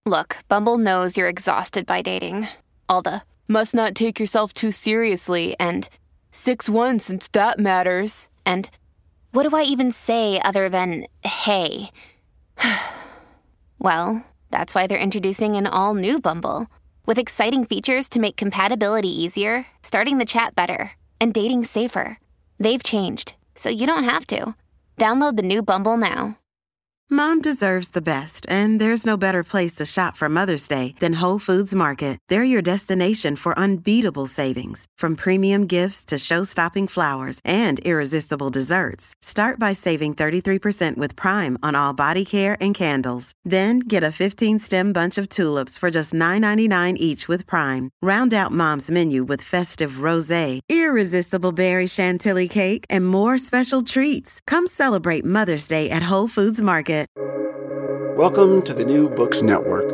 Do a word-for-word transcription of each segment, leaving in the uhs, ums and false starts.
Look, Bumble knows you're exhausted by dating. All the must not take yourself too seriously and six one since that matters. And what do I even say other than hey? Well, that's why they're introducing an all-new Bumble with exciting features to make compatibility easier, starting the chat better, and dating safer. They've changed, so you don't have to. Download the new Bumble now. Mom deserves the best, and there's no better place to shop for Mother's Day than Whole Foods Market. They're your destination for unbeatable savings, from premium gifts to show-stopping flowers and irresistible desserts. Start by saving thirty-three percent with Prime on all body care and candles. Then get a fifteen-stem bunch of tulips for just nine ninety-nine each with Prime. Round out Mom's menu with festive rosé, irresistible berry chantilly cake, and more special treats. Come celebrate Mother's Day at Whole Foods Market. Welcome to the New Books Network.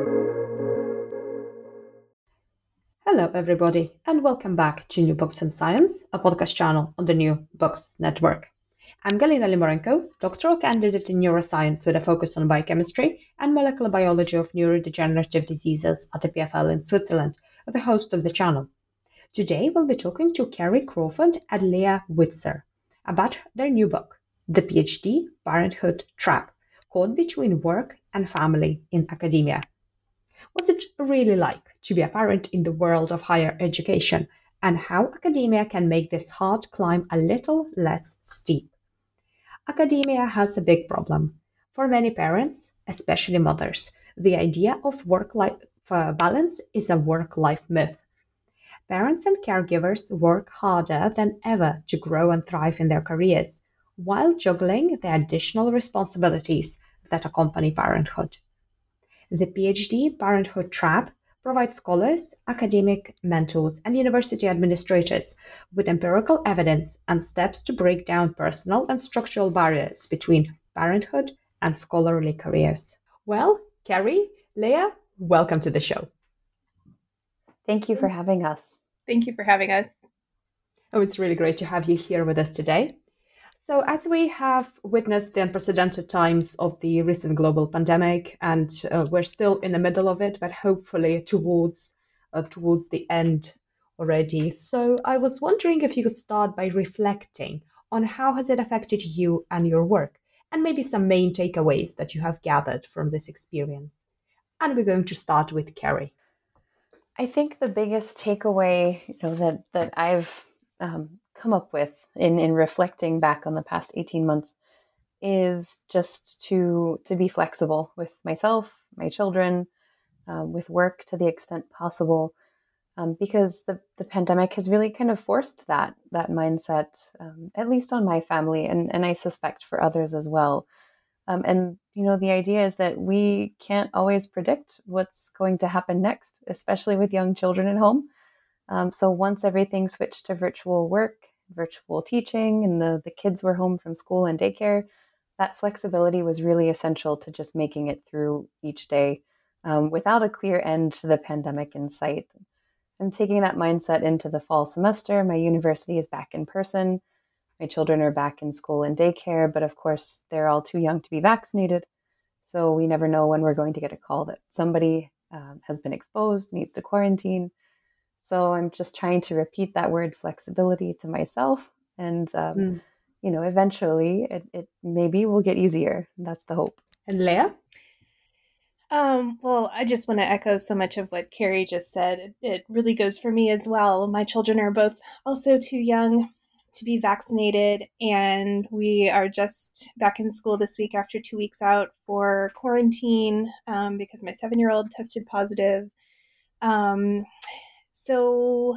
Hello, everybody, and welcome back to New Books in Science, a podcast channel on the New Books Network. I'm Galina Limorenko, doctoral candidate in neuroscience with a focus on biochemistry and molecular biology of neurodegenerative diseases at the P F L in Switzerland, the host of the channel. Today, we'll be talking to Carrie Crawford and Leah Witzer about their new book, The PhD Parenthood Trap: Caught Between Work and Family in Academia. What's it really like to be a parent in the world of higher education, and how academia can make this hard climb a little less steep? Academia has a big problem. For many parents, especially mothers, the idea of work-life uh, balance is a work-life myth. Parents and caregivers work harder than ever to grow and thrive in their careers, while juggling the additional responsibilities that accompany parenthood. The PhD Parenthood Trap provides scholars, academic mentors, and university administrators with empirical evidence and steps to break down personal and structural barriers between parenthood and scholarly careers. Well, Carrie, Leah, welcome to the show. Thank you for having us. Thank you for having us. Oh, it's really great to have you here with us today. So as we have witnessed the unprecedented times of the recent global pandemic, and uh, we're still in the middle of it, but hopefully towards uh, towards the end already. So I was wondering if you could start by reflecting on how has it affected you and your work, and maybe some main takeaways that you have gathered from this experience. And we're going to start with Carrie. I think the biggest takeaway, you know, that that I've um, come up with in, in reflecting back on the past eighteen months is just to to be flexible with myself, my children, um, with work to the extent possible, um, because the, the pandemic has really kind of forced that that mindset, um, at least on my family, and, and I suspect for others as well. Um, and, you know, the idea is that we can't always predict what's going to happen next, especially with young children at home. Um, so once everything switched to virtual work, virtual teaching, and the, the kids were home from school and daycare, that flexibility was really essential to just making it through each day um, without a clear end to the pandemic in sight. I'm taking that mindset into the fall semester. My university is back in person. My children are back in school and daycare, but of course, they're all too young to be vaccinated. So we never know when we're going to get a call that somebody um, has been exposed, needs to quarantine. So I'm just trying to repeat that word flexibility to myself. And, um, mm. you know, eventually it, it maybe will get easier. That's the hope. And Leah? Um, well, I just want to echo so much of what Carrie just said. It, it really goes for me as well. My children are both also too young to be vaccinated, and we are just back in school this week after two weeks out for quarantine um, because my seven-year-old tested positive. Um, so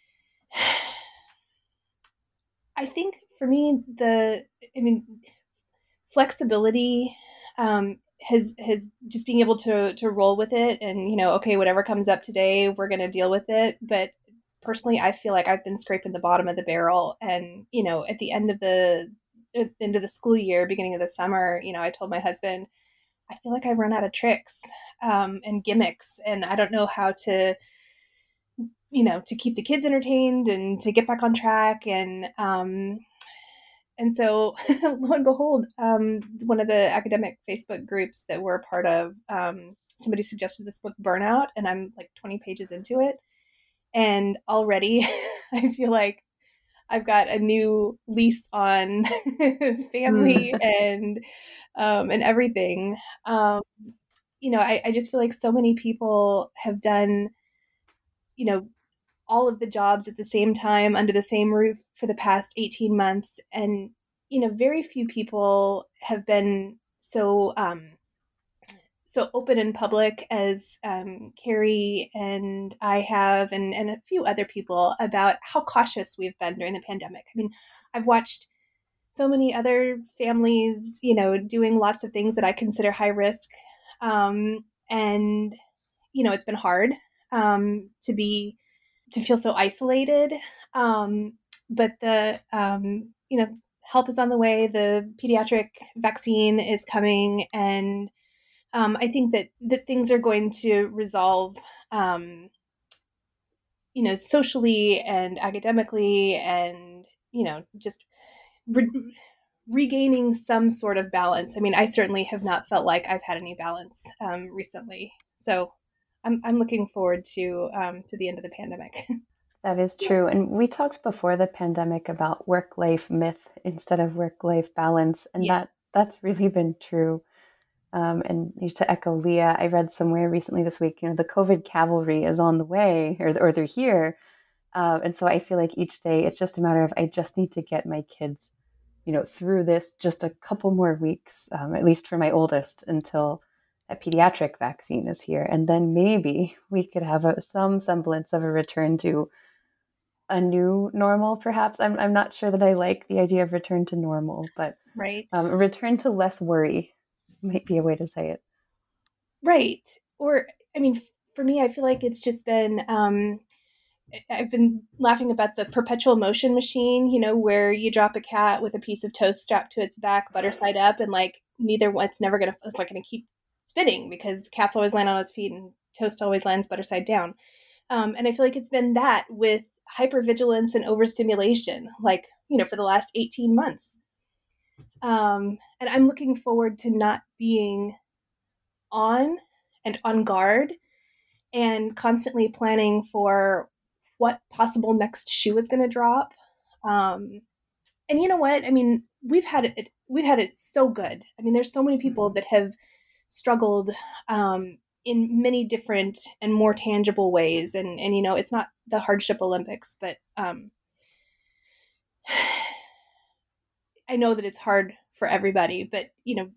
I think for me, the, I mean, flexibility um, has, has just being able to, to roll with it and, you know, okay, whatever comes up today, we're going to deal with it. But personally, I feel like I've been scraping the bottom of the barrel. And, you know, at the end of the at the end of the school year, beginning of the summer, you know, I told my husband, I feel like I've run out of tricks um, and gimmicks, and I don't know how to, you know, to keep the kids entertained and to get back on track. And, um, and so lo and behold, um, one of the academic Facebook groups that we're a part of um, somebody suggested this book, Burnout, and I'm like twenty pages into it. And already I feel like I've got a new lease on family and um, and everything. Um, you know, I, I just feel like so many people have done, you know, all of the jobs at the same time under the same roof for the past eighteen months. And, you know, very few people have been so um, so open and public as um, Carrie and I have, and, and a few other people, about how cautious we've been during the pandemic. I mean, I've watched so many other families, you know, doing lots of things that I consider high risk. Um, and, you know, it's been hard um, to be, to feel so isolated. Um, but the, um, you know, help is on the way. The pediatric vaccine is coming. And um, I think that, that things are going to resolve, um, you know, socially and academically, and, you know, just re- regaining some sort of balance. I mean, I certainly have not felt like I've had any balance um, recently. So I'm, I'm looking forward to, um, to the end of the pandemic. That is true. And we talked before the pandemic about work-life myth instead of work-life balance. And Yeah. that that's really been true. Um, and to echo Leah, I read somewhere recently this week, you know, the COVID cavalry is on the way, or, or they're here. Uh, and so I feel like each day it's just a matter of, I just need to get my kids, you know, through this just a couple more weeks, um, at least for my oldest, until a pediatric vaccine is here. And then maybe we could have a, some semblance of a return to a new normal, perhaps. I'm I'm not sure that I like the idea of return to normal, but Right. um, a return to less worry might be a way to say it. Right. Or, I mean, for me, I feel like it's just been, um, I've been laughing about the perpetual motion machine, you know, where you drop a cat with a piece of toast strapped to its back, butter side up, and like neither one, it's never going to, it's like going to keep spinning because cats always land on its feet and toast always lands butter side down. Um, and I feel like it's been that with hypervigilance and overstimulation, like, you know, for the last eighteen months. Um, and I'm looking forward to not being on and on guard and constantly planning for what possible next shoe is going to drop. Um, and you know what? I mean, we've had it, we've had it so good. I mean, there's so many people that have struggled um, in many different and more tangible ways. And, and, you know, it's not the hardship Olympics, but um, I know that it's hard for everybody, but, you know,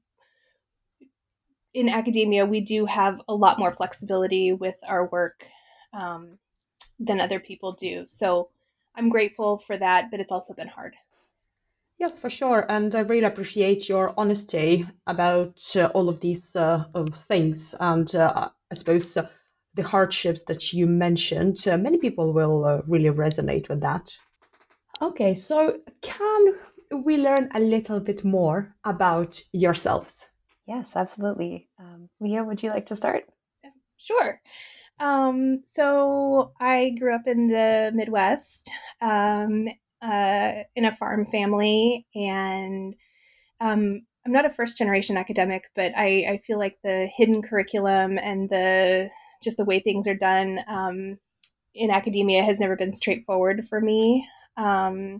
in academia, we do have a lot more flexibility with our work um, than other people do. So I'm grateful for that, but it's also been hard. Yes, for sure. And I really appreciate your honesty about uh, all of these uh, uh, things. And uh, I suppose uh, the hardships that you mentioned, uh, many people will uh, really resonate with that. Okay, so can we learn a little bit more about yourselves? Yes, absolutely. Um, Leah, would you like to start? Sure. Um, so I grew up in the Midwest, um, uh, in a farm family, and um, I'm not a first generation academic, but I, I feel like the hidden curriculum and the just the way things are done um, in academia has never been straightforward for me. Um,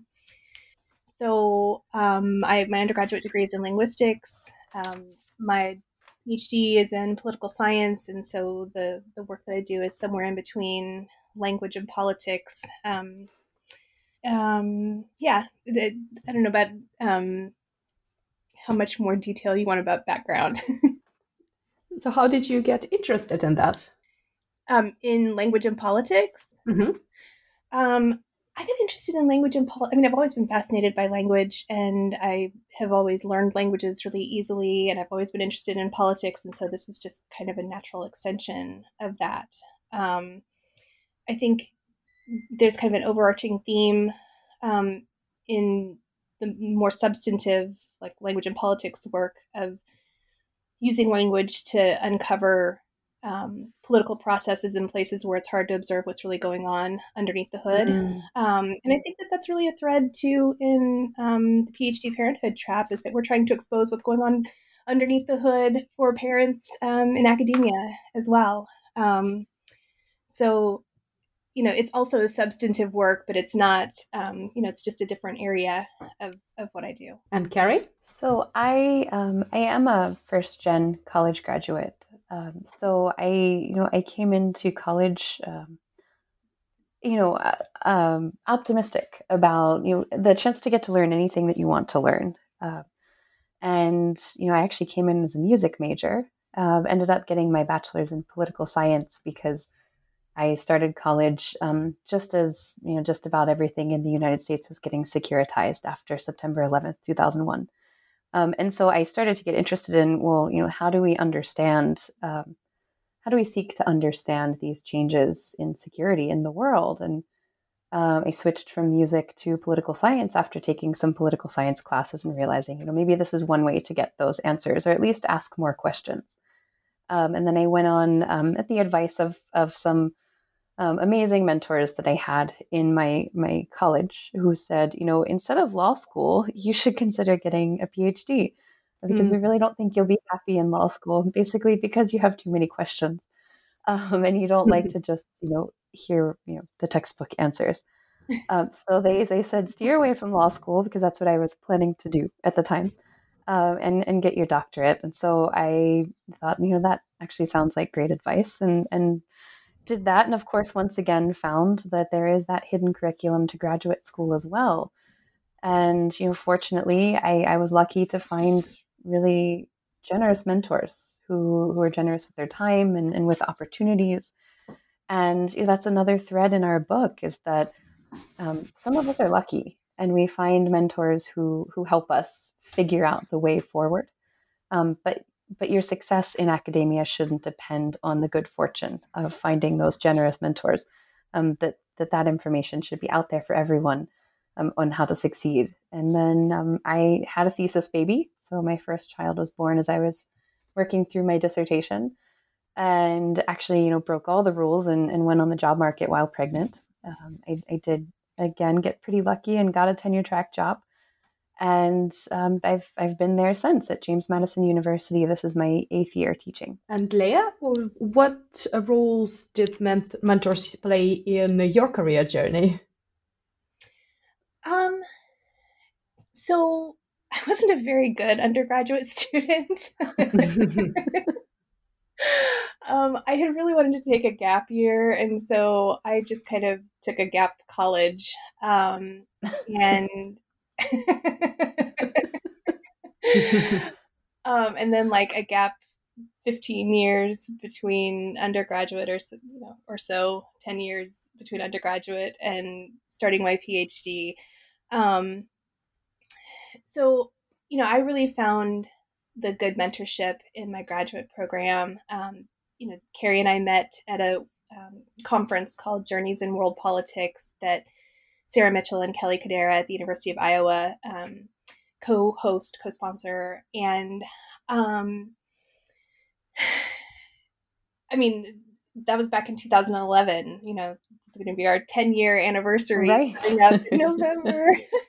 so um, I my undergraduate degree is in linguistics. Um, my PhD is in political science, and so the the work that I do is somewhere in between language and politics. Um, um, yeah, I don't know about um, how much more detail you want about background. So how did you get interested in that? um, in language and politics. Mm-hmm. Um, I got interested in language and politics. I mean, I've always been fascinated by language, and I have always learned languages really easily, and I've always been interested in politics, and so this was just kind of a natural extension of that. Um, I think there's kind of an overarching theme um, in the more substantive, like language and politics work, of using language to uncover um, political processes in places where it's hard to observe what's really going on underneath the hood. Mm. Um, and I think that that's really a thread too in um, the PhD Parenthood Trap, is that we're trying to expose what's going on underneath the hood for parents um, in academia as well. Um, so, you know, it's also substantive work, but it's not, um, you know, it's just a different area of, of what I do. And Carrie? So I um, I am a first gen college graduate. Um, so I you know I came into college um, you know uh, um, optimistic about you know the chance to get to learn anything that you want to learn. Uh, and you know I actually came in as a music major. Uh, ended up getting my bachelor's in political science because I started college um, just as you know just about everything in the United States was getting securitized after September eleventh, two thousand one. Um, and so I started to get interested in, well, you know, how do we understand, um, how do we seek to understand these changes in security in the world? And um, I switched from music to political science after taking some political science classes and realizing, you know, maybe this is one way to get those answers, or at least ask more questions. Um, and then I went on um, at the advice of of some um, amazing mentors that I had in my my college who said, you know, instead of law school, you should consider getting a PhD because mm. we really don't think you'll be happy in law school, basically because you have too many questions um, and you don't like to just, you know, hear, you know, the textbook answers. Um, so they they said steer away from law school because that's what I was planning to do at the time, um, and and get your doctorate. And so I thought, you know, that actually sounds like great advice, and and. did that. And of course, once again, found that there is that hidden curriculum to graduate school as well. And, you know, fortunately, I, I was lucky to find really generous mentors who, who are generous with their time and, and with opportunities. And you know, that's another thread in our book is that um, some of us are lucky and we find mentors who, who help us figure out the way forward. Um, but But your success in academia shouldn't depend on the good fortune of finding those generous mentors. Um, that, that that information should be out there for everyone um, on how to succeed. And then um, I had a thesis baby. So my first child was born as I was working through my dissertation, and actually, you know, broke all the rules and, and went on the job market while pregnant. Um, I, I did, again, get pretty lucky and got a tenure track job. And um, I've I've been there since at James Madison University. This is my eighth year teaching. And Leah, what roles did ment- mentors play in your career journey? Um, so I wasn't a very good undergraduate student. um, I had really wanted to take a gap year, and so I just kind of took a gap college, um, and. um, and then like a gap fifteen years between undergraduate or you know or so ten years between undergraduate and starting my PhD. Um, so you know I really found the good mentorship in my graduate program. Um, you know Carrie and I met at a um, conference called Journeys in World Politics that Sarah Mitchell and Kelly Cadera at the University of Iowa um, co-host, co-sponsor. And um, I mean, that was back in two thousand eleven. You know, it's going to be our ten year anniversary right. coming up in November.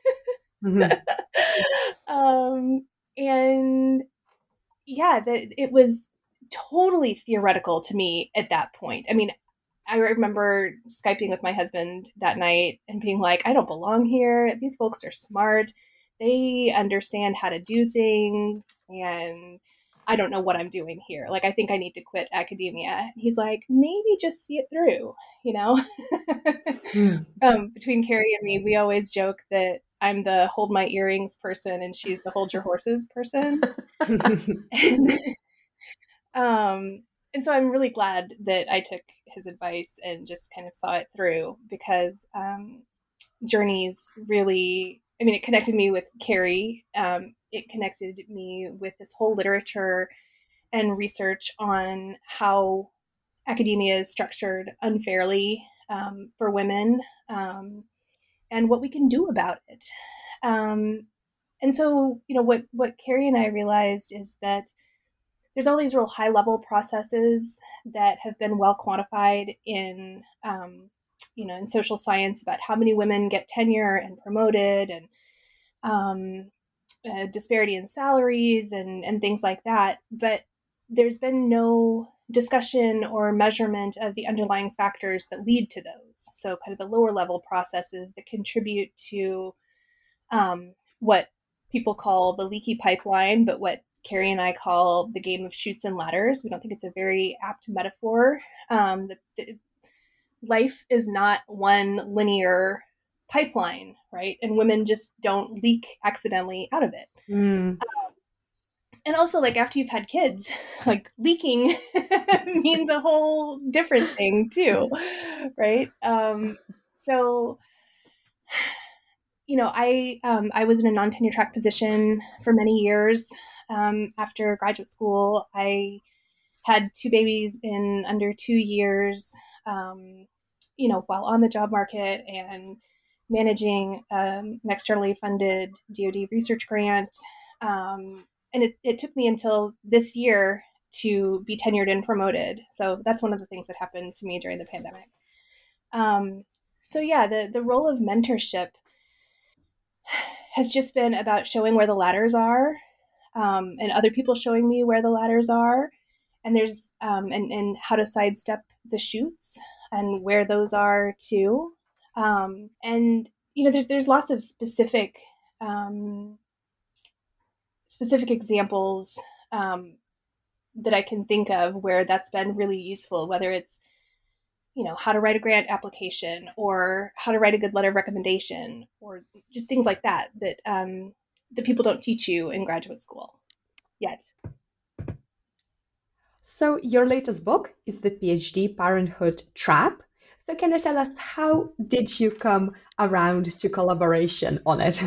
mm-hmm. um, and yeah, the, it was totally theoretical to me at that point. I mean, I remember Skyping with my husband that night and being like, I don't belong here. These folks are smart. They understand how to do things. And I don't know what I'm doing here. Like, I think I need to quit academia. And he's like, maybe just see it through, you know? mm. um, between Carrie and me, we always joke that I'm the hold my earrings person and she's the hold your horses person. and, um, And so I'm really glad that I took his advice and just kind of saw it through because um, Journeys really, I mean, it connected me with Carrie. Um, it connected me with this whole literature and research on how academia is structured unfairly um, for women um, and what we can do about it. Um, and so, you know, what, what Carrie and I realized is that there's all these real high level processes that have been well quantified in, um, you know, in social science about how many women get tenure and promoted and um, uh, disparity in salaries and, and things like that. But there's been no discussion or measurement of the underlying factors that lead to those. So kind of the lower level processes that contribute to um, what people call the leaky pipeline, but what Carrie and I call the game of chutes and ladders. We don't think it's a very apt metaphor. Um, that, that life is not one linear pipeline, right? And women just don't leak accidentally out of it. Mm. Um, and also, like, after you've had kids, like, leaking means a whole different thing too, right? Um, so, you know, I um, I was in a non-tenure track position for many years. Um, after graduate school, I had two babies in under two years, um, you know, while on the job market and managing um, an externally funded D O D research grant. Um, and it, it took me until this year to be tenured and promoted. So that's one of the things that happened to me during the pandemic. Um, so yeah, the, the role of mentorship has just been about showing where the ladders are, um, and other people showing me where the ladders are. And there's, um, and, and how to sidestep the chutes and where those are too. Um, and, you know, there's, there's lots of specific, um, specific examples, um, that I can think of where that's been really useful, whether it's, you know, how to write a grant application or how to write a good letter of recommendation or just things like that, that, um, that people don't teach you in graduate school yet. So your latest book is the PhD Parenthood Trap. So can you tell us, how did you come around to collaboration on it?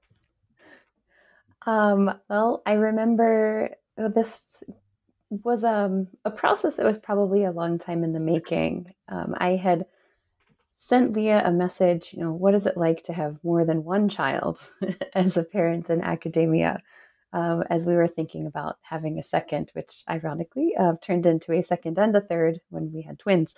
Um, well, I remember this was um, a process that was probably a long time in the making. Um, I had sent Leah a message, you know, what is it like to have more than one child as a parent in academia, um, as we were thinking about having a second, which ironically uh, turned into a second and a third when we had twins.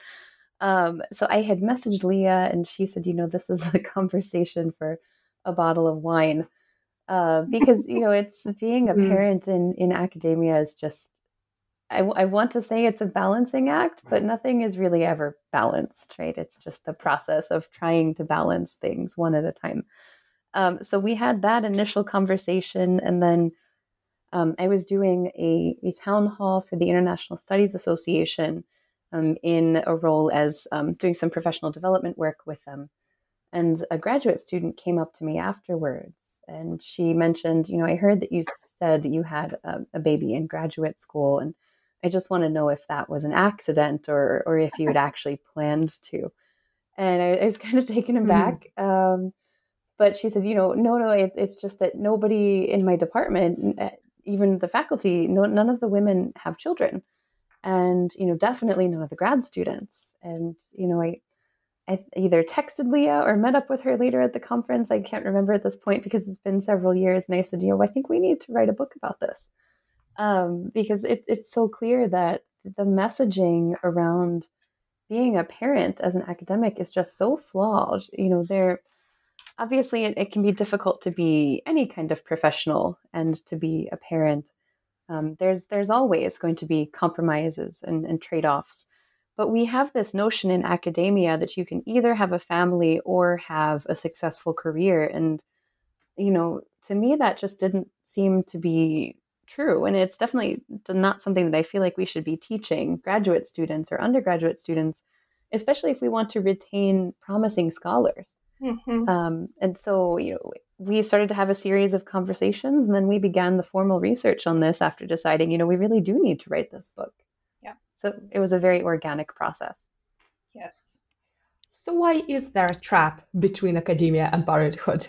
Um, so I had messaged Leah and she said, you know, this is a conversation for a bottle of wine. Uh, because, you know, it's being a parent in, in academia is just, I, I want to say it's a balancing act, but nothing is really ever balanced, right? It's just the process of trying to balance things one at a time. Um, so we had that initial conversation, and then um, I was doing a, a town hall for the International Studies Association um, in a role as um, doing some professional development work with them. And a graduate student came up to me afterwards and she mentioned, you know, I heard that you said you had a, a baby in graduate school, and I just want to know if that was an accident or or if you had actually planned to. And I, I was kind of taken aback. Mm-hmm. Um, but she said, you know, no, no, it, it's just that nobody in my department, even the faculty, no, none of the women have children. And, you know, definitely none of the grad students. And, you know, I, I either texted Leah or met up with her later at the conference. I can't remember at this point because it's been several years. And I said, you know, I think we need to write a book about this. Um, because it, it's so clear that the messaging around being a parent as an academic is just so flawed. You know, there obviously it, it can be difficult to be any kind of professional and to be a parent. Um, there's there's always going to be compromises and, and trade-offs. But we have this notion in academia that you can either have a family or have a successful career. And, you know, to me, that just didn't seem to be true. And it's definitely not something that I feel like we should be teaching graduate students or undergraduate students, especially if we want to retain promising scholars. Mm-hmm. Um, and so, you know, we started to have a series of conversations, and then we began the formal research on this after deciding, you know, we really do need to write this book. Yeah. So it was a very organic process. Yes. So why is there a trap between academia and parenthood?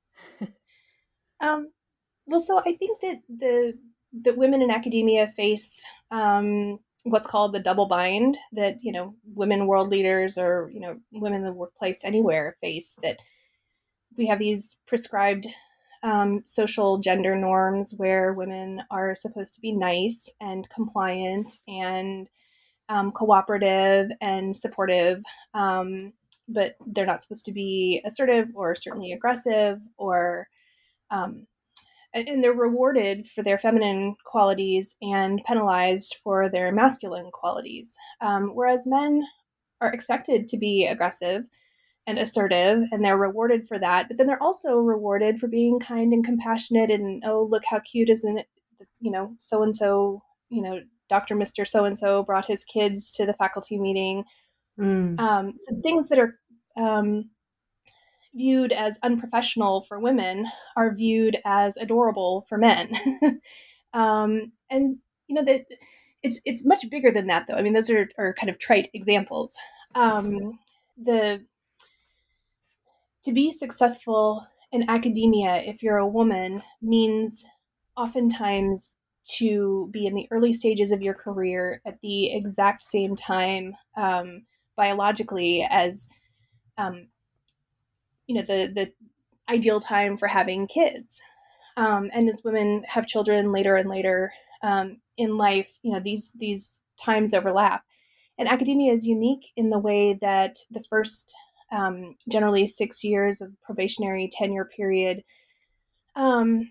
um, well, so I think that the that women in academia face um, what's called the double bind that, you know, women world leaders or, you know, women in the workplace anywhere face, that we have these prescribed um, social gender norms where women are supposed to be nice and compliant and um, cooperative and supportive, um, but they're not supposed to be assertive or certainly aggressive or, um, and they're rewarded for their feminine qualities and penalized for their masculine qualities. Um, whereas men are expected to be aggressive and assertive, and they're rewarded for that. But then they're also rewarded for being kind and compassionate and, oh, look how cute, isn't it? You know, so-and-so, you know, Doctor Mister So-and-so brought his kids to the faculty meeting. Mm. Um, so things that are um, viewed as unprofessional for women are viewed as adorable for men. um, and, you know, that it's it's much bigger than that, though. I mean, those are, are kind of trite examples. Um, the to be successful in academia, if you're a woman, means oftentimes to be in the early stages of your career at the exact same time um, biologically as um, you know, the the ideal time for having kids. Um, and as women have children later and later um, in life, you know, these these times overlap. And academia is unique in the way that the first um, generally six years of probationary tenure period, um,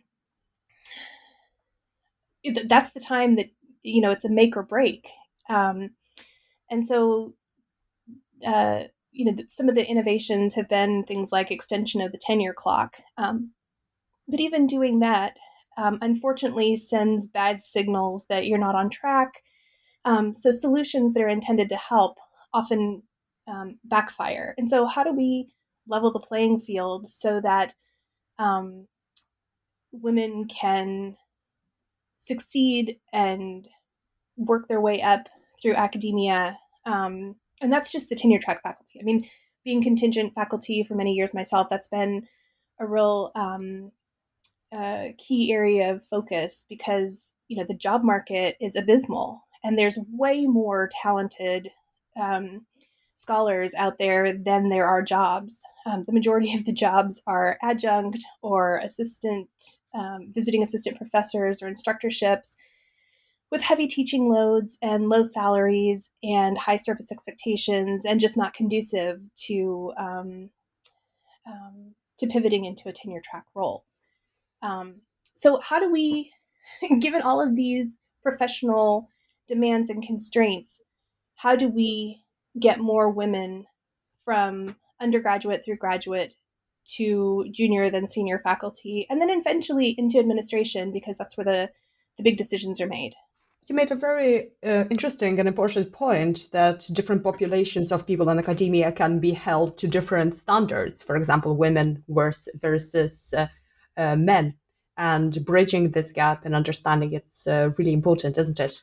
it, that's the time that, you know, it's a make or break. Um, and so, uh, you know, some of the innovations have been things like extension of the tenure clock. Um, but even doing that, um, unfortunately, sends bad signals that you're not on track. Um, so solutions that are intended to help often um, backfire. And so how do we level the playing field so that um, women can succeed and work their way up through academia? Um, and that's just the tenure track faculty. I mean, being contingent faculty for many years myself, that's been a real um, uh, key area of focus because, you know, the job market is abysmal and there's way more talented um, scholars out there than there are jobs. Um, the majority of the jobs are adjunct or assistant, um, visiting assistant professors or instructorships with heavy teaching loads and low salaries and high service expectations and just not conducive to um, um, to pivoting into a tenure track role. Um, so how do we, given all of these professional demands and constraints, how do we get more women from undergraduate through graduate to junior then senior faculty, and then eventually into administration, because that's where the, the big decisions are made? You made a very uh, interesting and important point that different populations of people in academia can be held to different standards. For example, women versus, versus uh, uh, men, and bridging this gap and understanding it's uh, really important, isn't it?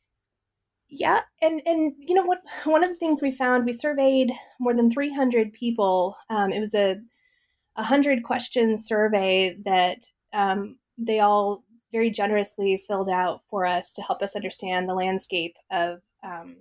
Yeah, and and you know what? One of the things we found, we surveyed more than three hundred people. Um, it was a a hundred question survey that um, they all very generously filled out for us to help us understand the landscape of um,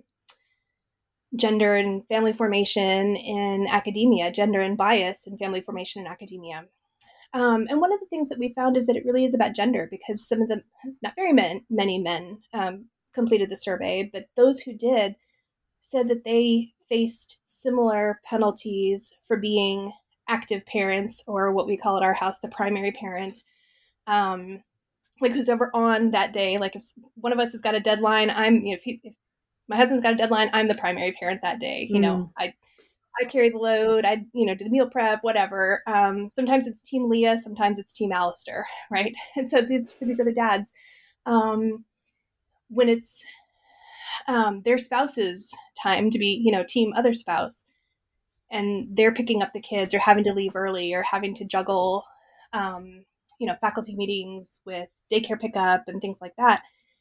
gender and family formation in academia, gender and bias in family formation in academia. Um, and one of the things that we found is that it really is about gender, because some of the, not very men, many men um, completed the survey, but those who did said that they faced similar penalties for being active parents, or what we call at our house, the primary parent. Um, like who's ever on that day, like if one of us has got a deadline, I'm, you know, if, he, if my husband's got a deadline, I'm the primary parent that day. You mm. know, I I carry the load, I, you know, do the meal prep, whatever. Um, sometimes it's Team Leah, sometimes it's Team Alistair, right? And so these, for these other dads, um, when it's um, their spouse's time to be, you know, Team Other Spouse, and they're picking up the kids or having to leave early or having to juggle, um, you know, faculty meetings with daycare pickup and things like that,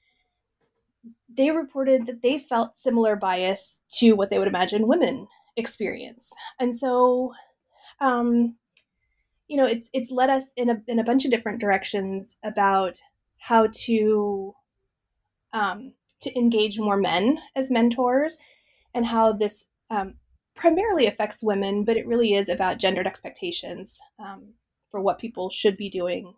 they reported that they felt similar bias to what they would imagine women experience. And so, um, you know, it's it's led us in a in a bunch of different directions about how to um, to engage more men as mentors, and how this um, primarily affects women, but it really is about gendered expectations um, for what people should be doing,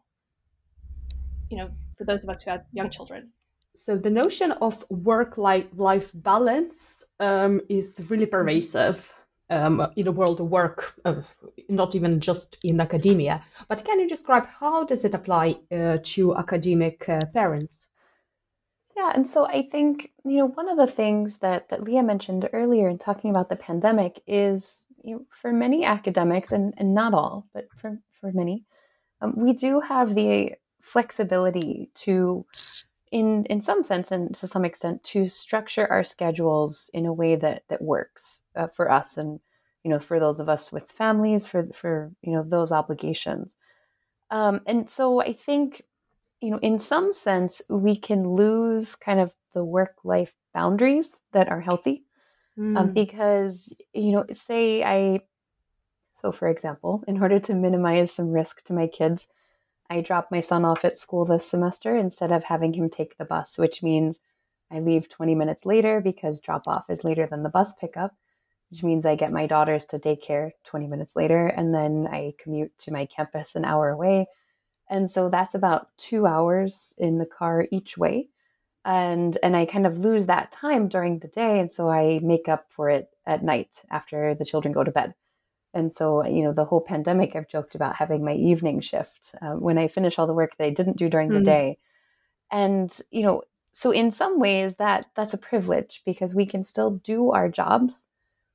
you know, for those of us who have young children. So the notion of work-life balance um, is really pervasive. um, in the world of work, uh, not even just in academia. But can you describe how does it apply uh, to academic uh, parents? Yeah, and so I think, you know, one of the things that that Leah mentioned earlier in talking about the pandemic is, you know, for many academics, and, and not all, but for, for many, um, we do have the flexibility to, in in some sense and to some extent, to structure our schedules in a way that that works uh, for us, and, you know, for those of us with families, for for you know those obligations. Um, and so I think, you know, in some sense, we can lose kind of the work-life boundaries that are healthy, um, Mm. because, you know, say I, so for example, in order to minimize some risk to my kids, I drop my son off at school this semester instead of having him take the bus, which means I leave twenty minutes later because drop off is later than the bus pickup, which means I get my daughters to daycare twenty minutes later, and then I commute to my campus an hour away. And so that's about two hours in the car each way. And and I kind of lose that time during the day. And so I make up for it at night after the children go to bed. And so, you know, the whole pandemic, I've joked about having my evening shift uh, when I finish all the work that I didn't do during the Mm. day. And, you know, so in some ways that that's a privilege because we can still do our jobs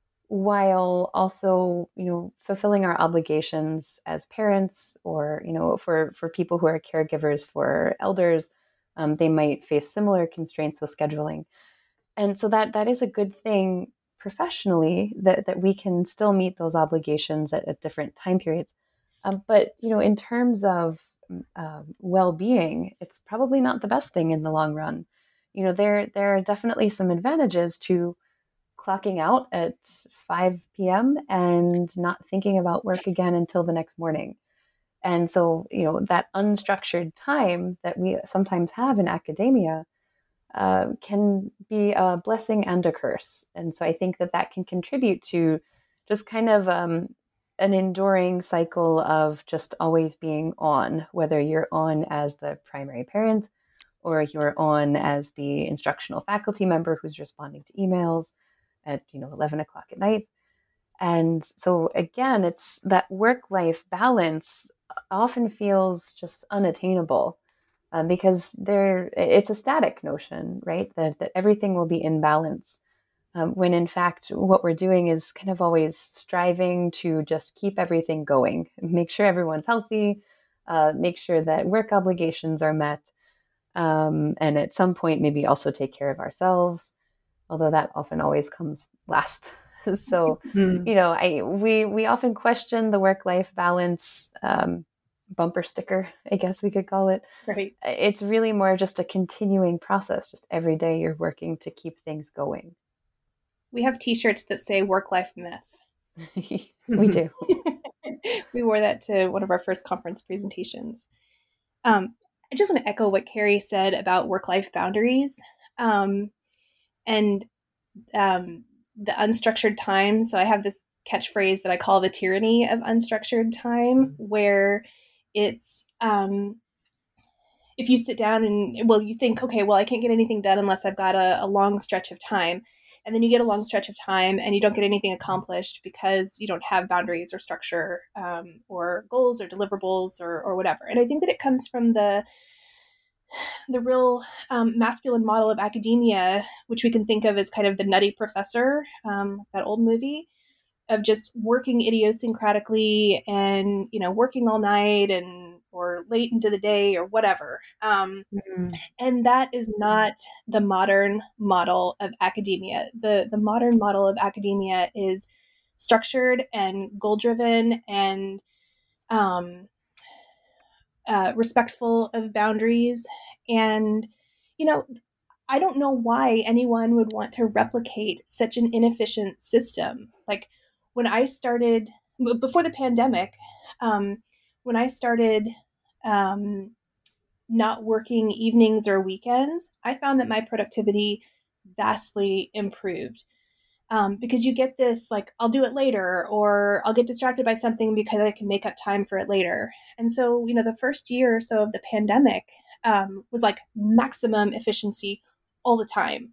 while also, you know, fulfilling our obligations as parents, or, you know, for, for people who are caregivers for elders, um, they might face similar constraints with scheduling. And so that that is a good thing professionally, that, that we can still meet those obligations at, at different time periods. Um, but, you know, in terms of um, well-being, it's probably not the best thing in the long run. You know, there there are definitely some advantages to clocking out at five p.m. and not thinking about work again until the next morning. And so, you know, that unstructured time that we sometimes have in academia uh, can be a blessing and a curse. And so I think that that can contribute to just kind of um, an enduring cycle of just always being on, whether you're on as the primary parent or you're on as the instructional faculty member who's responding to emails at, you know, eleven o'clock at night. And so again, it's that work-life balance often feels just unattainable, um, because there it's a static notion, right? That that everything will be in balance. Um, when in fact, what we're doing is kind of always striving to just keep everything going, make sure everyone's healthy, uh, make sure that work obligations are met, um, and at some point maybe also take care of ourselves, although that often always comes last. So, Mm. you know, I we we often question the work-life balance um, bumper sticker, I guess we could call it. Right. It's really more just a continuing process. Just every day you're working to keep things going. We have T-shirts that say "work-life myth." We do. We wore that to one of our first conference presentations. Um, I just want to echo what Carrie said about work-life boundaries, um, and um, the unstructured time. So I have this catchphrase that I call the tyranny of unstructured time, where it's um, if you sit down and, well, you think, okay, well, I can't get anything done unless I've got a, a long stretch of time. And then you get a long stretch of time and you don't get anything accomplished because you don't have boundaries or structure, um, or goals or deliverables or, or whatever. And I think that it comes from the the real um, masculine model of academia, which we can think of as kind of the nutty professor, um, that old movie, of just working idiosyncratically and, you know, working all night and or late into the day or whatever. Um, Mm. and that is not the modern model of academia. The the modern model of academia is structured and goal driven and um, uh, respectful of boundaries. And, you know, I don't know why anyone would want to replicate such an inefficient system. Like when I started, before the pandemic, um, when I started um, not working evenings or weekends, I found that my productivity vastly improved. Um, because you get this, like, I'll do it later, or I'll get distracted by something because I can make up time for it later. And so, you know, the first year or so of the pandemic um, was like maximum efficiency all the time.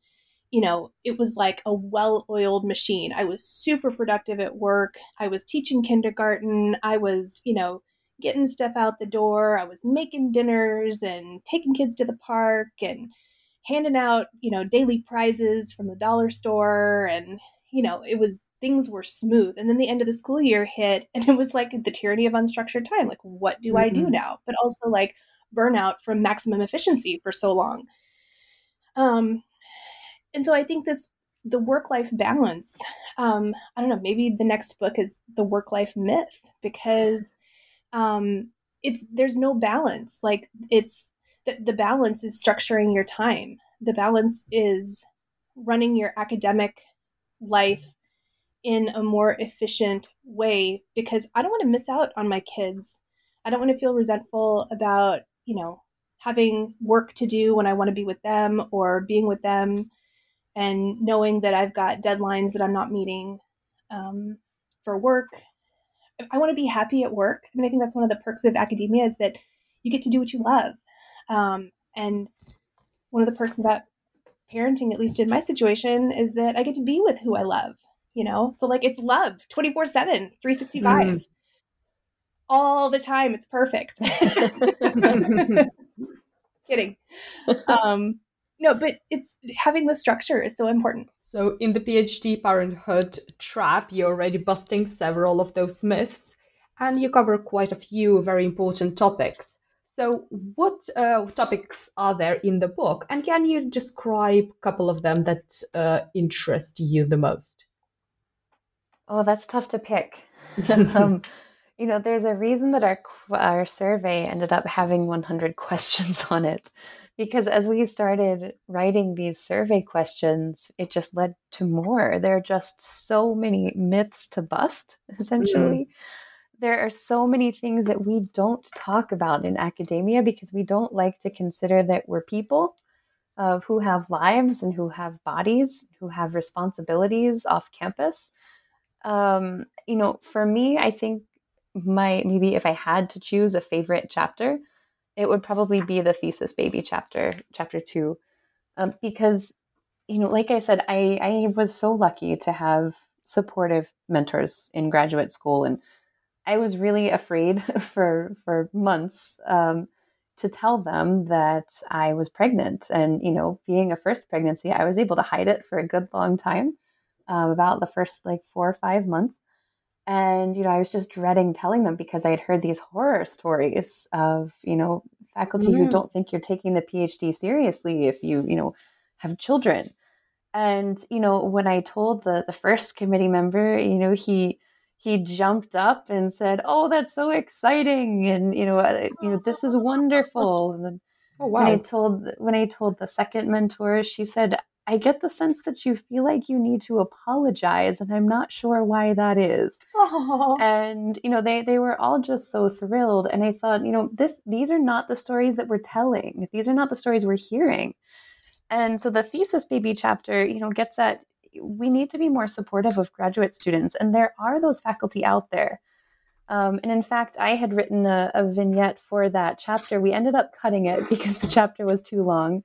you know, it was like a well-oiled machine. I was super productive at work. I was teaching kindergarten. I was, you know, getting stuff out the door. I was making dinners and taking kids to the park and handing out, you know, daily prizes from the dollar store. And, you know, it was, things were smooth. And then the end of the school year hit, and it was like the tyranny of unstructured time. Like, what do mm-hmm. I do now? But also like burnout from maximum efficiency for so long. Um, and so I think this, the work-life balance, um, I don't know, maybe the next book is the work-life myth, because um, it's, there's no balance. Like it's, the, the balance is structuring your time. The balance is running your academic life in a more efficient way, because I don't want to miss out on my kids. I don't want to feel resentful about, you know, having work to do when I want to be with them, or being with them and knowing that I've got deadlines that I'm not meeting um, for work. I want to be happy at work. I mean, I think that's one of the perks of academia, is that you get to do what you love. Um, and one of the perks about parenting, at least in my situation, is that I get to be with who I love, you know? So like, it's love twenty-four seven, three sixty-five mm. all the time. It's perfect. Kidding. Um, no, but it's, having the structure is so important. So in the PhD parenthood trap, you're already busting several of those myths, and you cover quite a few very important topics. So what uh, topics are there in the book? And can you describe a couple of them that uh, interest you the most? Oh, that's tough to pick. um, you know, there's a reason that our our survey ended up having one hundred questions on it. Because as we started writing these survey questions, it just led to more. There are just so many myths to bust, essentially. Mm. There are so many things that we don't talk about in academia because we don't like to consider that we're people uh, who have lives and who have bodies, who have responsibilities off campus. Um, you know, for me, I think my maybe if I had to choose a favorite chapter, it would probably be the thesis baby chapter, chapter two, um, because, you know, like I said, I, I was so lucky to have supportive mentors in graduate school. And I was really afraid for, for months um, to tell them that I was pregnant. And, you know, being a first pregnancy, I was able to hide it for a good long time, um, about the first like four or five months. And, you know, I was just dreading telling them because I had heard these horror stories of, you know, faculty mm. who don't think you're taking the PhD seriously if you, you know, have children. And, you know, when I told the, the first committee member, you know, he he jumped up and said, "Oh, that's so exciting." And, you know, uh, you know, this is wonderful. And then oh, wow. when I told when I told the second mentor, she said, "I get the sense that you feel like you need to apologize, and I'm not sure why that is." Aww. And, you know, they, they were all just so thrilled. And I thought, you know, this, these are not the stories that we're telling. These are not the stories we're hearing. And so the thesis baby chapter, you know, gets at, we need to be more supportive of graduate students. And there are those faculty out there. Um, and in fact, I had written a, a vignette for that chapter. We ended up cutting it because the chapter was too long.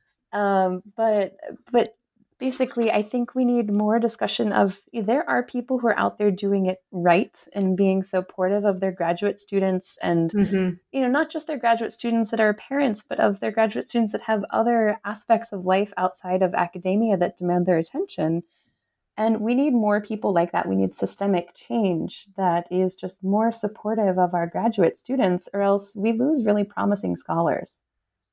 Um, but, but basically, I think we need more discussion of, there are people who are out there doing it right and being supportive of their graduate students and, mm-hmm. you know, not just their graduate students that are parents, but of their graduate students that have other aspects of life outside of academia that demand their attention. And we need more people like that. We need systemic change that is just more supportive of our graduate students, or else we lose really promising scholars.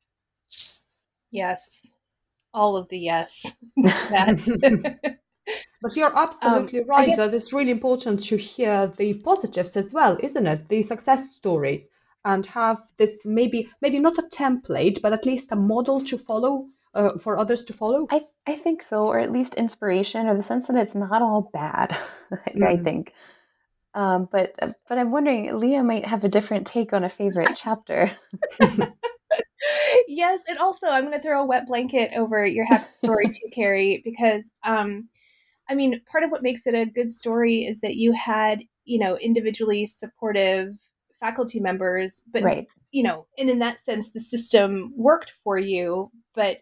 Yes, all of the yes. That. But you're absolutely um, right guess... that it's really important to hear the positives as well, isn't it? The success stories, and have this maybe maybe not a template, but at least a model to follow uh, for others to follow. I, I think so, or at least inspiration, or the sense that it's not all bad. mm. I think. Um, but but I'm wondering, Leah might have a different take on a favorite chapter. Yes, and also I'm going to throw a wet blanket over your happy story too, Carrie, because um, I mean, part of what makes it a good story is that you had, you know, individually supportive faculty members, but right. you know, and in that sense, the system worked for you. But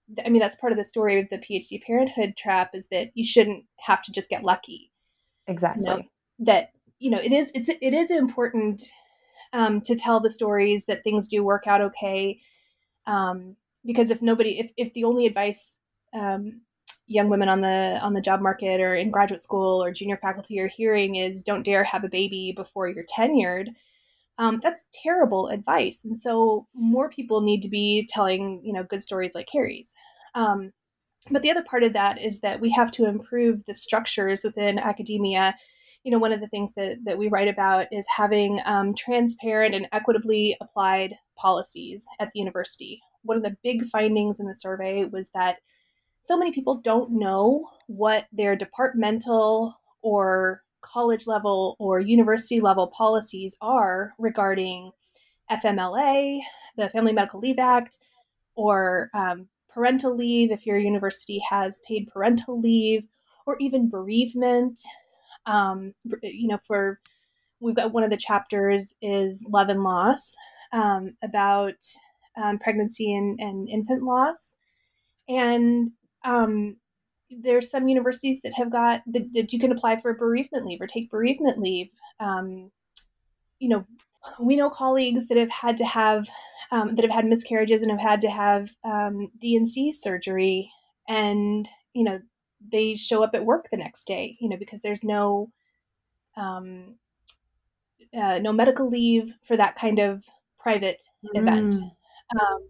I mean, that's part of the story of the PhD parenthood trap, is that you shouldn't have to just get lucky. Exactly. You know, that, you know, it is, it's, it is important um, to tell the stories that things do work out okay. Um, because if nobody, if, if the only advice um, young women on the, on the job market or in graduate school or junior faculty are hearing is don't dare have a baby before you're tenured, um, that's terrible advice. And so more people need to be telling, you know, good stories like Carrie's. Um, but the other part of that is that we have to improve the structures within academia. You know, one of the things that, that we write about is having um, transparent and equitably applied policies at the university. One of the big findings in the survey was that so many people don't know what their departmental or college level or university level policies are regarding F M L A, the Family Medical Leave Act, or um, parental leave if your university has paid parental leave, or even bereavement. Um, you know, for we've got one of the chapters is love and loss, um, about um, pregnancy and, and infant loss. And um, there's some universities that have got that, that you can apply for bereavement leave or take bereavement leave. Um, you know, we know colleagues that have had to have um, that have had miscarriages and have had to have um, D and C surgery, and you know they show up at work the next day, you know, because there's no um, uh, no medical leave for that kind of private mm. event. Um,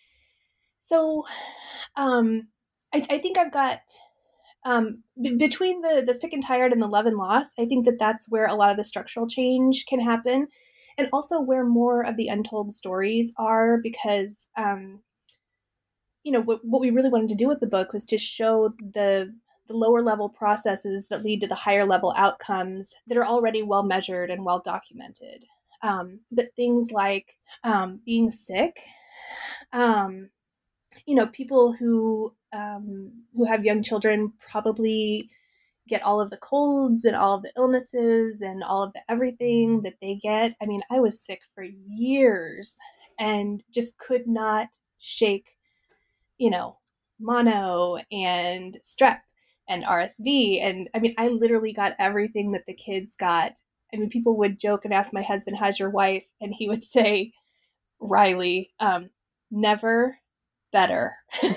so um, I, I think I've got um, b- between the the sick and tired and the love and loss. I think that that's where a lot of the structural change can happen. And also where more of the untold stories are, because, um, you know, what, what we really wanted to do with the book was to show the the lower level processes that lead to the higher level outcomes that are already well measured and well documented. Um, but things like um, being sick, um, you know, people who um, who have young children probably get all of the colds and all of the illnesses and all of the everything that they get. I mean, I was sick for years and just could not shake, you know, mono and strep and R S V. And I mean, I literally got everything that the kids got. I mean, people would joke and ask my husband, how's your wife? And he would say, Riley, um, never better.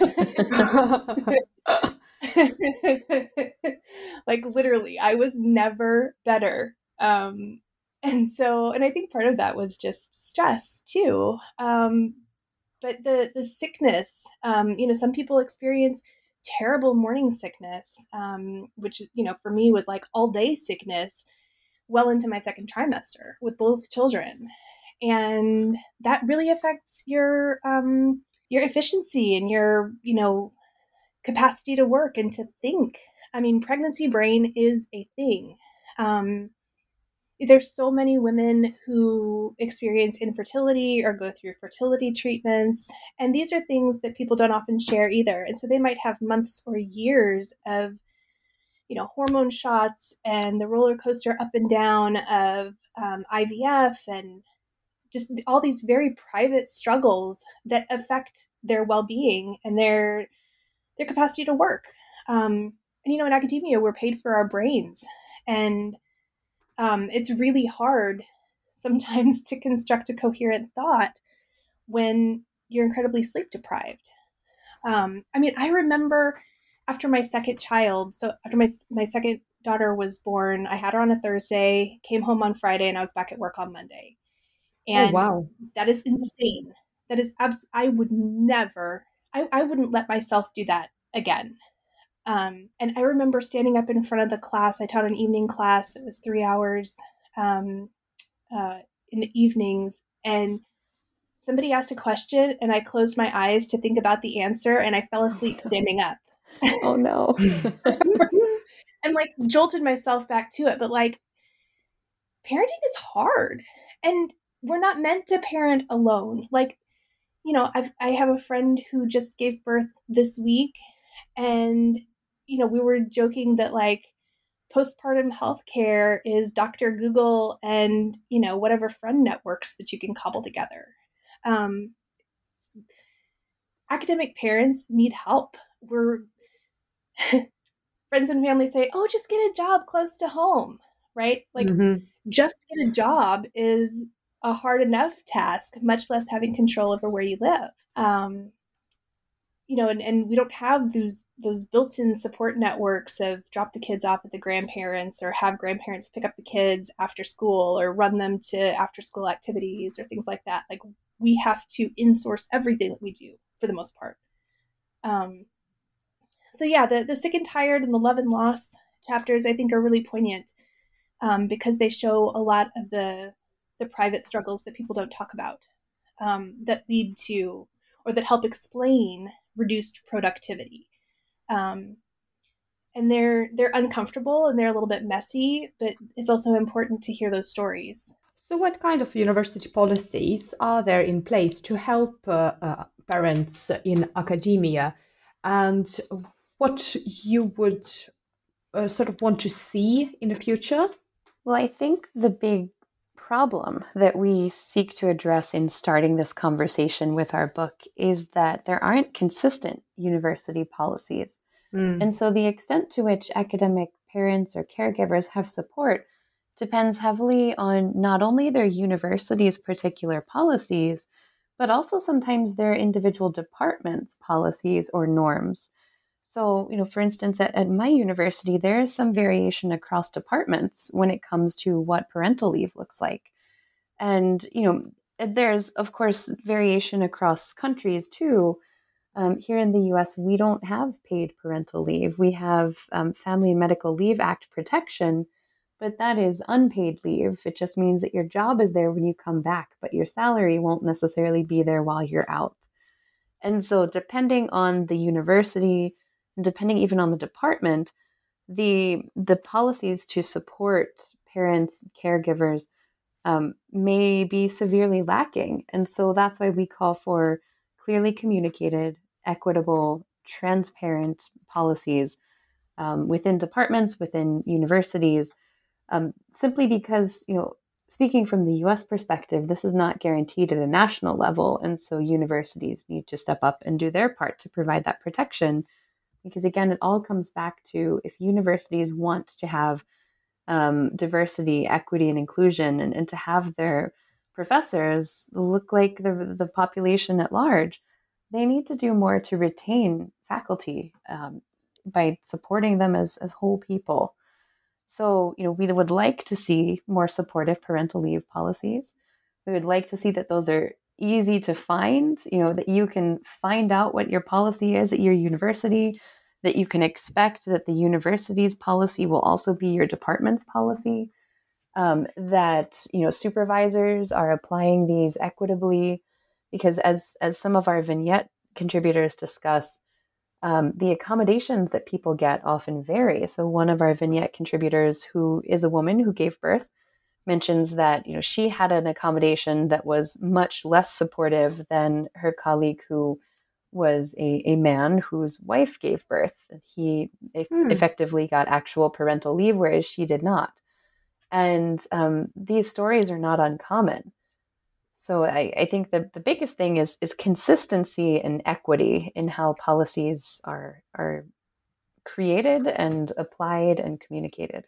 Like literally, I was never better. Um, and so, and I think part of that was just stress too. Um, but the the sickness, um, you know, some people experience terrible morning sickness, um, which, you know, for me was like all day sickness well into my second trimester with both children. And that really affects your um, your efficiency and your, you know, capacity to work and to think. I mean, pregnancy brain is a thing. Um, there's so many women who experience infertility or go through fertility treatments. And these are things that people don't often share either. And so they might have months or years of, you know, hormone shots and the roller coaster up and down of um, I V F and just all these very private struggles that affect their well-being and their their capacity to work. Um, and, you know, in academia, we're paid for our brains. And um, it's really hard sometimes to construct a coherent thought when you're incredibly sleep deprived. Um, I mean, I remember after my second child, so after my, my second daughter was born, I had her on a Thursday, came home on Friday, and I was back at work on Monday. And oh, wow. That is insane. That is abs- I would never, I, I wouldn't let myself do that again. Um, and I remember standing up in front of the class. I taught an evening class that was three hours um, uh, in the evenings. And somebody asked a question and I closed my eyes to think about the answer and I fell asleep standing up. Oh, no. And like jolted myself back to it. But like parenting is hard. And we're not meant to parent alone. Like, you know, I've, I have a friend who just gave birth this week, and, you know, we were joking that like postpartum healthcare is Doctor Google and, you know, whatever friend networks that you can cobble together. Um, academic parents need help. We're friends and family say, oh, just get a job close to home, right? Like Mm-hmm. just get a job is a hard enough task, much less having control over where you live. Um, you know, and, and we don't have those those built-in support networks of drop the kids off at the grandparents or have grandparents pick up the kids after school or run them to after school activities or things like that. Like we have to insource everything that we do for the most part. Um, so yeah, the, the sick and tired and the love and loss chapters I think are really poignant um, because they show a lot of the the private struggles that people don't talk about um, that lead to or that help explain reduced productivity. Um, and they're they're uncomfortable and they're a little bit messy, but it's also important to hear those stories. So, what kind of university policies are there in place to help uh, uh, parents in academia, and what you would uh, sort of want to see in the future? Well, I think the big problem that we seek to address in starting this conversation with our book is that there aren't consistent university policies. Mm. And so the extent to which academic parents or caregivers have support depends heavily on not only their university's particular policies, but also sometimes their individual departments' policies or norms. So, you know, for instance, at, at my university, there is some variation across departments when it comes to what parental leave looks like. And, you know, there's, of course, variation across countries too. Um, here in the U S, we don't have paid parental leave. We have um, Family and Medical Leave Act protection, but that is unpaid leave. It just means that your job is there when you come back, but your salary won't necessarily be there while you're out. And so depending on the university, and depending even on the department, the the policies to support parents, caregivers um, may be severely lacking. And so that's why we call for clearly communicated, equitable, transparent policies um, within departments, within universities, um, simply because, you know, speaking from the U S perspective, this is not guaranteed at a national level. And so universities need to step up and do their part to provide that protection. Because again, it all comes back to if universities want to have um, diversity, equity, and inclusion, and, and to have their professors look like the, the population at large, they need to do more to retain faculty um, by supporting them as, as whole people. So, you know, we would like to see more supportive parental leave policies. We would like to see that those are easy to find, you know, that you can find out what your policy is at your university, that you can expect that the university's policy will also be your department's policy, um, that, you know, supervisors are applying these equitably, because as, as some of our vignette contributors discuss, Um, the accommodations that people get often vary. So one of our vignette contributors, who is a woman who gave birth, mentions that, you know, she had an accommodation that was much less supportive than her colleague who was a, a man whose wife gave birth. He e- Hmm. effectively got actual parental leave, whereas she did not. And um, these stories are not uncommon. So I, I think the, the biggest thing is is consistency and equity in how policies are are created and applied and communicated.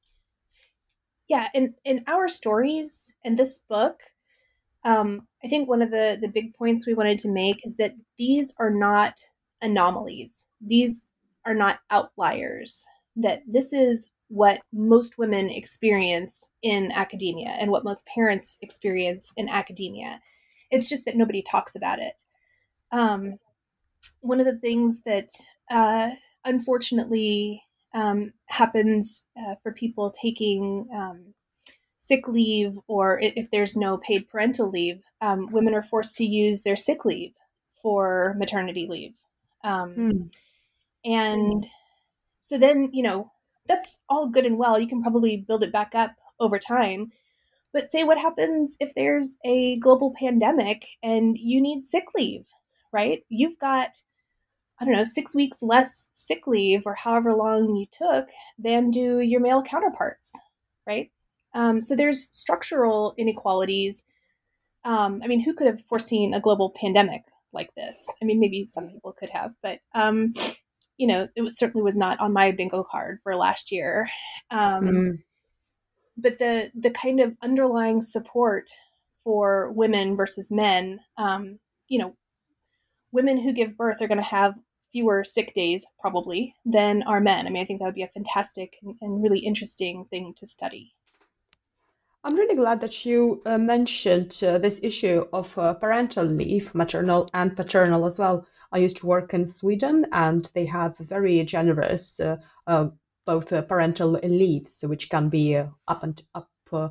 Yeah, in, in our stories in this book, um, I think one of the, the big points we wanted to make is that these are not anomalies. These are not outliers. That this is what most women experience in academia and what most parents experience in academia. It's just that nobody talks about it. Um, one of the things that uh, unfortunately um, happens uh, for people taking um, sick leave, or if there's no paid parental leave, um, women are forced to use their sick leave for maternity leave. Um, Hmm. and so then, you know, that's all good and well. You can probably build it back up over time. But say what happens if there's a global pandemic and you need sick leave, right? You've got, I don't know, six weeks less sick leave or however long you took than do your male counterparts, right? Um, so there's structural inequalities. Um, I mean, who could have foreseen a global pandemic like this. I mean, maybe some people could have, but, um, you know, it was, certainly was not on my bingo card for last year. Um, Mm. But the the kind of underlying support for women versus men, um, you know, women who give birth are going to have fewer sick days probably than our men. I mean, I think that would be a fantastic and, and really interesting thing to study. I'm really glad that you uh, mentioned uh, this issue of uh, parental leave, maternal and paternal as well. I used to work in Sweden, and they have very generous uh, uh, both uh, parental leaves, which can be uh, up and up uh,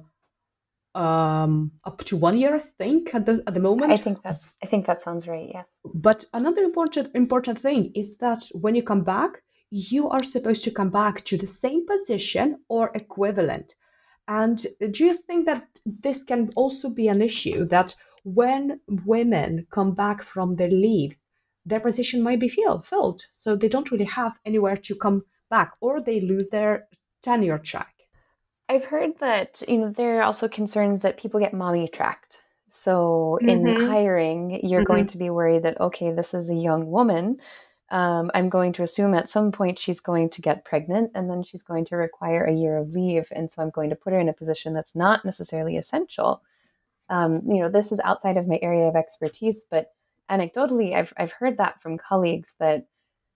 um, up to one year, I think, at the at the moment. I think that's I think that sounds right. Yes. But another important important thing is that when you come back, you are supposed to come back to the same position or equivalent. And do you think that this can also be an issue, that when women come back from their leaves, their position might be fill, filled, so they don't really have anywhere to come back, or they lose their tenure track? I've heard that, you know, there are also concerns that people get mommy tracked. So in Mhm. hiring, you're going Mhm. to be worried that, okay, this is a young woman. Um, I'm going to assume at some point she's going to get pregnant, and then she's going to require a year of leave. And so I'm going to put her in a position that's not necessarily essential. Um, you know, this is outside of my area of expertise, but anecdotally, I've, I've heard that from colleagues that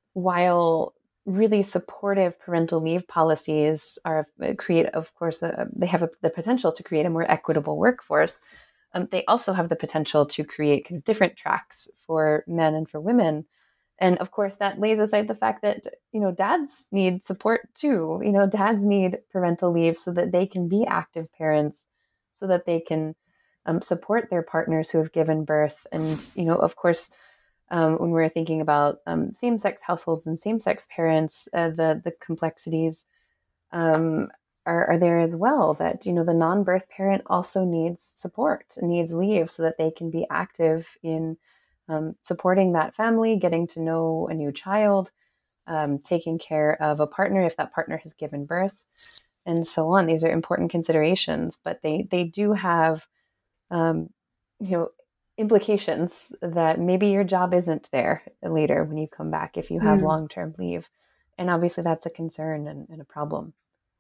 while really supportive parental leave policies are create, of course, uh, they have a, the potential to create a more equitable workforce. Um, they also have the potential to create kind of different tracks for men and for women. And of course, that lays aside the fact that, you know, dads need support too. You know, dads need parental leave so that they can be active parents, so that they can um, support their partners who have given birth. And, you know, of course, um, when we're thinking about um, same-sex households and same-sex parents, uh, the the complexities um, are, are there as well. That, you know, the non-birth parent also needs support, needs leave so that they can be active in um, supporting that family, getting to know a new child, um, taking care of a partner if that partner has given birth, and so on. These are important considerations, but they they do have, um, you know, implications that maybe your job isn't there later when you come back if you have Mm. long-term leave. And obviously that's a concern and, and a problem.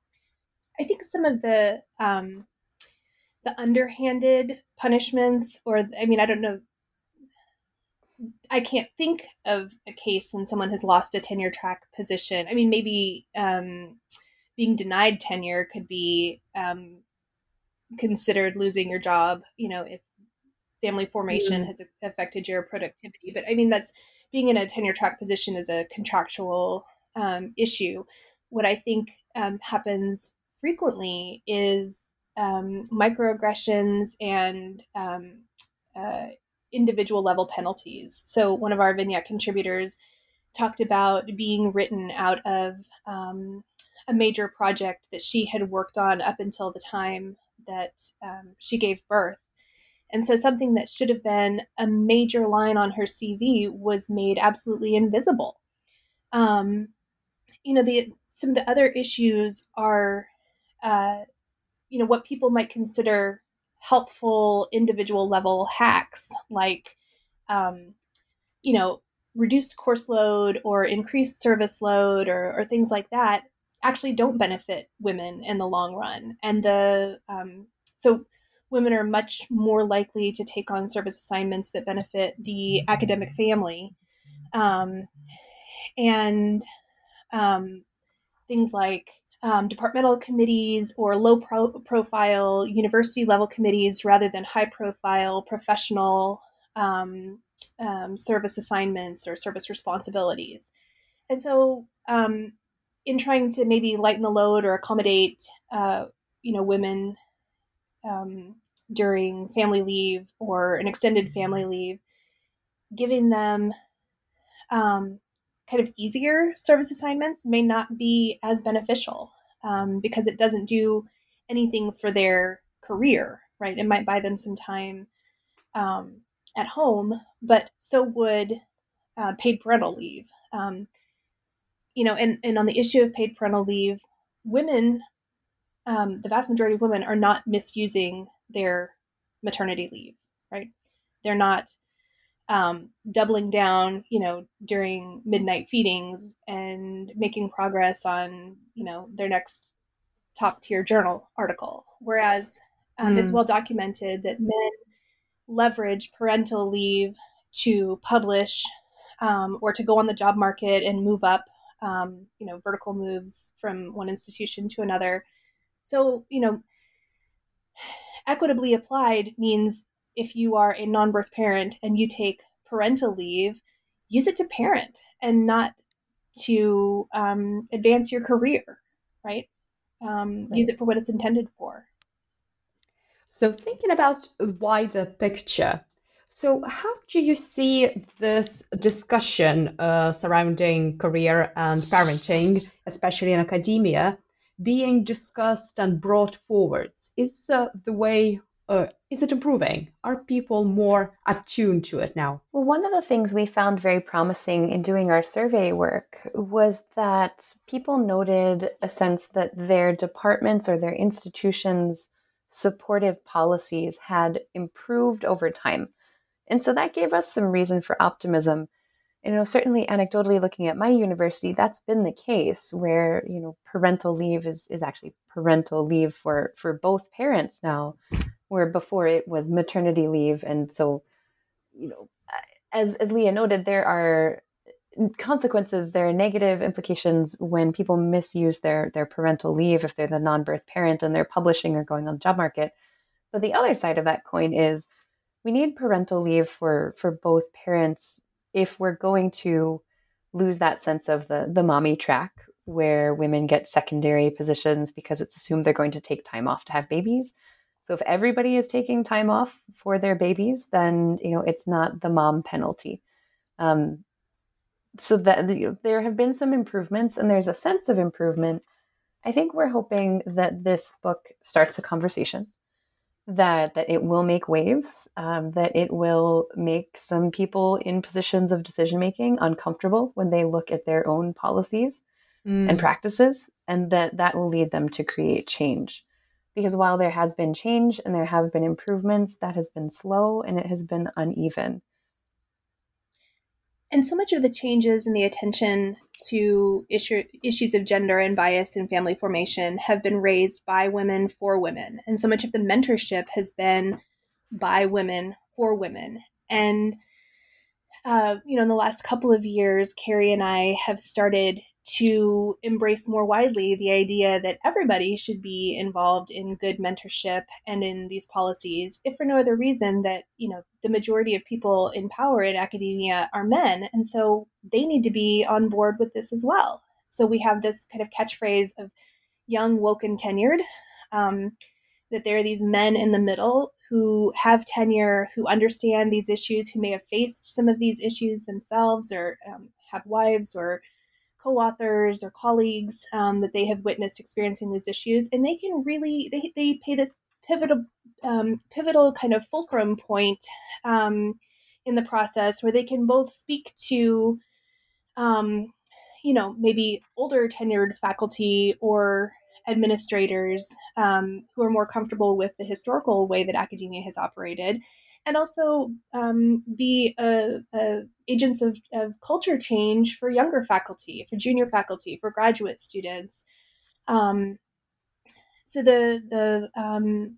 I think some of the um, the underhanded punishments, or I mean, I don't know, I can't think of a case when someone has lost a tenure track position. I mean, maybe um, being denied tenure could be um, considered losing your job, you know, if family formation Mm. has affected your productivity. But I mean, that's being in a tenure track position is a contractual um, issue. What I think um, happens frequently is um, microaggressions and um, uh, individual level penalties. So one of our Vignette contributors talked about being written out of um, a major project that she had worked on up until the time that um, she gave birth. And so something that should have been a major line on her C V was made absolutely invisible. Um, you know, the some of the other issues are, uh, you know, what people might consider helpful individual level hacks, like, um, you know, reduced course load or increased service load or, or things like that actually don't benefit women in the long run. And the um, so women are much more likely to take on service assignments that benefit the academic family. Um, and um, things like um, departmental committees or low pro- profile university level committees rather than high profile professional um, um, service assignments or service responsibilities. And so um, in trying to maybe lighten the load or accommodate uh, you know, women um, during family leave or an extended family leave, giving them um, kind of easier service assignments may not be as beneficial um, because it doesn't do anything for their career, right? It might buy them some time um, at home, but so would uh, paid parental leave. Um, you know, and, and on the issue of paid parental leave, women, um, the vast majority of women are not misusing their maternity leave, right? They're not um, doubling down, you know, during midnight feedings and making progress on, you know, their next top tier journal article. Whereas um, it's well documented that men leverage parental leave to publish um, or to go on the job market and move up, um, you know, vertical moves from one institution to another. So, you know, equitably applied means if you are a non-birth parent and you take parental leave, use it to parent and not to um, advance your career, right? Um, Right. Use it for what it's intended for. So thinking about a wider picture, so how do you see this discussion uh, surrounding career and parenting, especially in academia, being discussed and brought forward? Is uh, the way, uh, is it improving? Are people more attuned to it now? Well, one of the things we found very promising in doing our survey work was that people noted a sense that their departments or their institutions' supportive policies had improved over time. And so that gave us some reason for optimism. You know, certainly anecdotally looking at my university, that's been the case where, you know, parental leave is, is actually parental leave for, for both parents now, where before it was maternity leave. And so, you know, as, as Leah noted, there are consequences, there are negative implications when people misuse their, their parental leave if they're the non-birth parent and they're publishing or going on the job market. But the other side of that coin is we need parental leave for, for both parents if we're going to lose that sense of the, the mommy track where women get secondary positions because it's assumed they're going to take time off to have babies. So if everybody is taking time off for their babies, then, you know, it's not the mom penalty. Um, so that you know, there have been some improvements and there's a sense of improvement. I think we're hoping that this book starts a conversation, that that it will make waves, um, that it will make some people in positions of decision-making uncomfortable when they look at their own policies mm. and practices, and that that will lead them to create change. Because while there has been change and there have been improvements, that has been slow and it has been uneven. And so much of the changes in the attention to issue, issues of gender and bias in family formation have been raised by women for women. And so much of the mentorship has been by women for women. And, uh, you know, in the last couple of years, Carrie and I have started to embrace more widely the idea that everybody should be involved in good mentorship and in these policies, if for no other reason that, you know, the majority of people in power in academia are men. And so they need to be on board with this as well. So we have this kind of catchphrase of young, woke, and tenured, um, that there are these men in the middle who have tenure, who understand these issues, who may have faced some of these issues themselves or um, have wives or co-authors or colleagues um, that they have witnessed experiencing these issues, and they can really they they pay this pivotal um, pivotal kind of fulcrum point um, in the process where they can both speak to um, you know maybe older tenured faculty or administrators um, who are more comfortable with the historical way that academia has operated, and also um, be a, a agents of, of culture change for younger faculty, for junior faculty, for graduate students. Um, so the the um,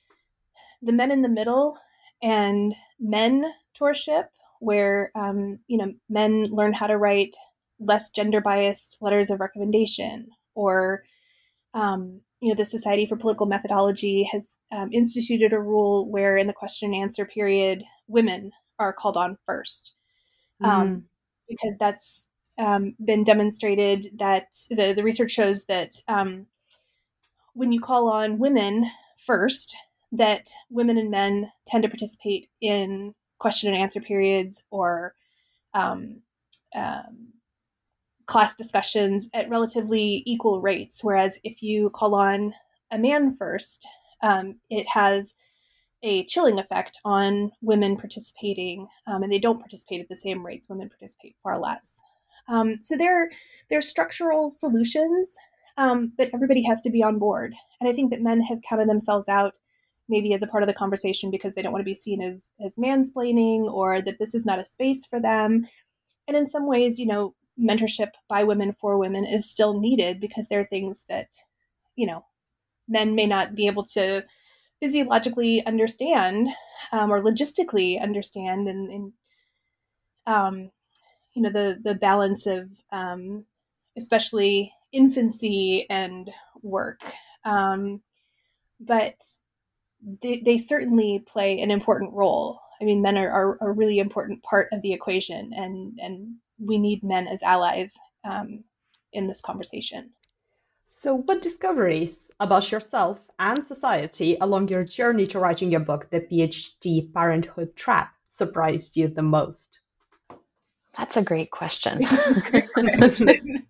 the men in the middle and mentorship, where um, you know men learn how to write less gender biased letters of recommendation, or um, you know, the Society for Political Methodology has um, instituted a rule where in the question and answer period, women are called on first. Um, mm. Because that's um, been demonstrated that the, the research shows that um, when you call on women first, that women and men tend to participate in question and answer periods or um, um, class discussions at relatively equal rates. Whereas if you call on a man first, um, it has a chilling effect on women participating, um, and they don't participate at the same rates. Women participate far less. Um, so there, there are structural solutions, um, but everybody has to be on board. And I think that men have counted themselves out maybe as a part of the conversation because they don't want to be seen as, as mansplaining, or that this is not a space for them. And in some ways, you know, mentorship by women for women is still needed because there are things that, you know, men may not be able to physiologically understand um, or logistically understand, and, and um, you know, the the balance of um, especially infancy and work. Um, but they, they certainly play an important role. I mean, men are, are a really important part of the equation, and, and we need men as allies um, in this conversation. So what discoveries about yourself and society along your journey to writing your book, The PhD Parenthood Trap, surprised you the most? That's a great question. Great question.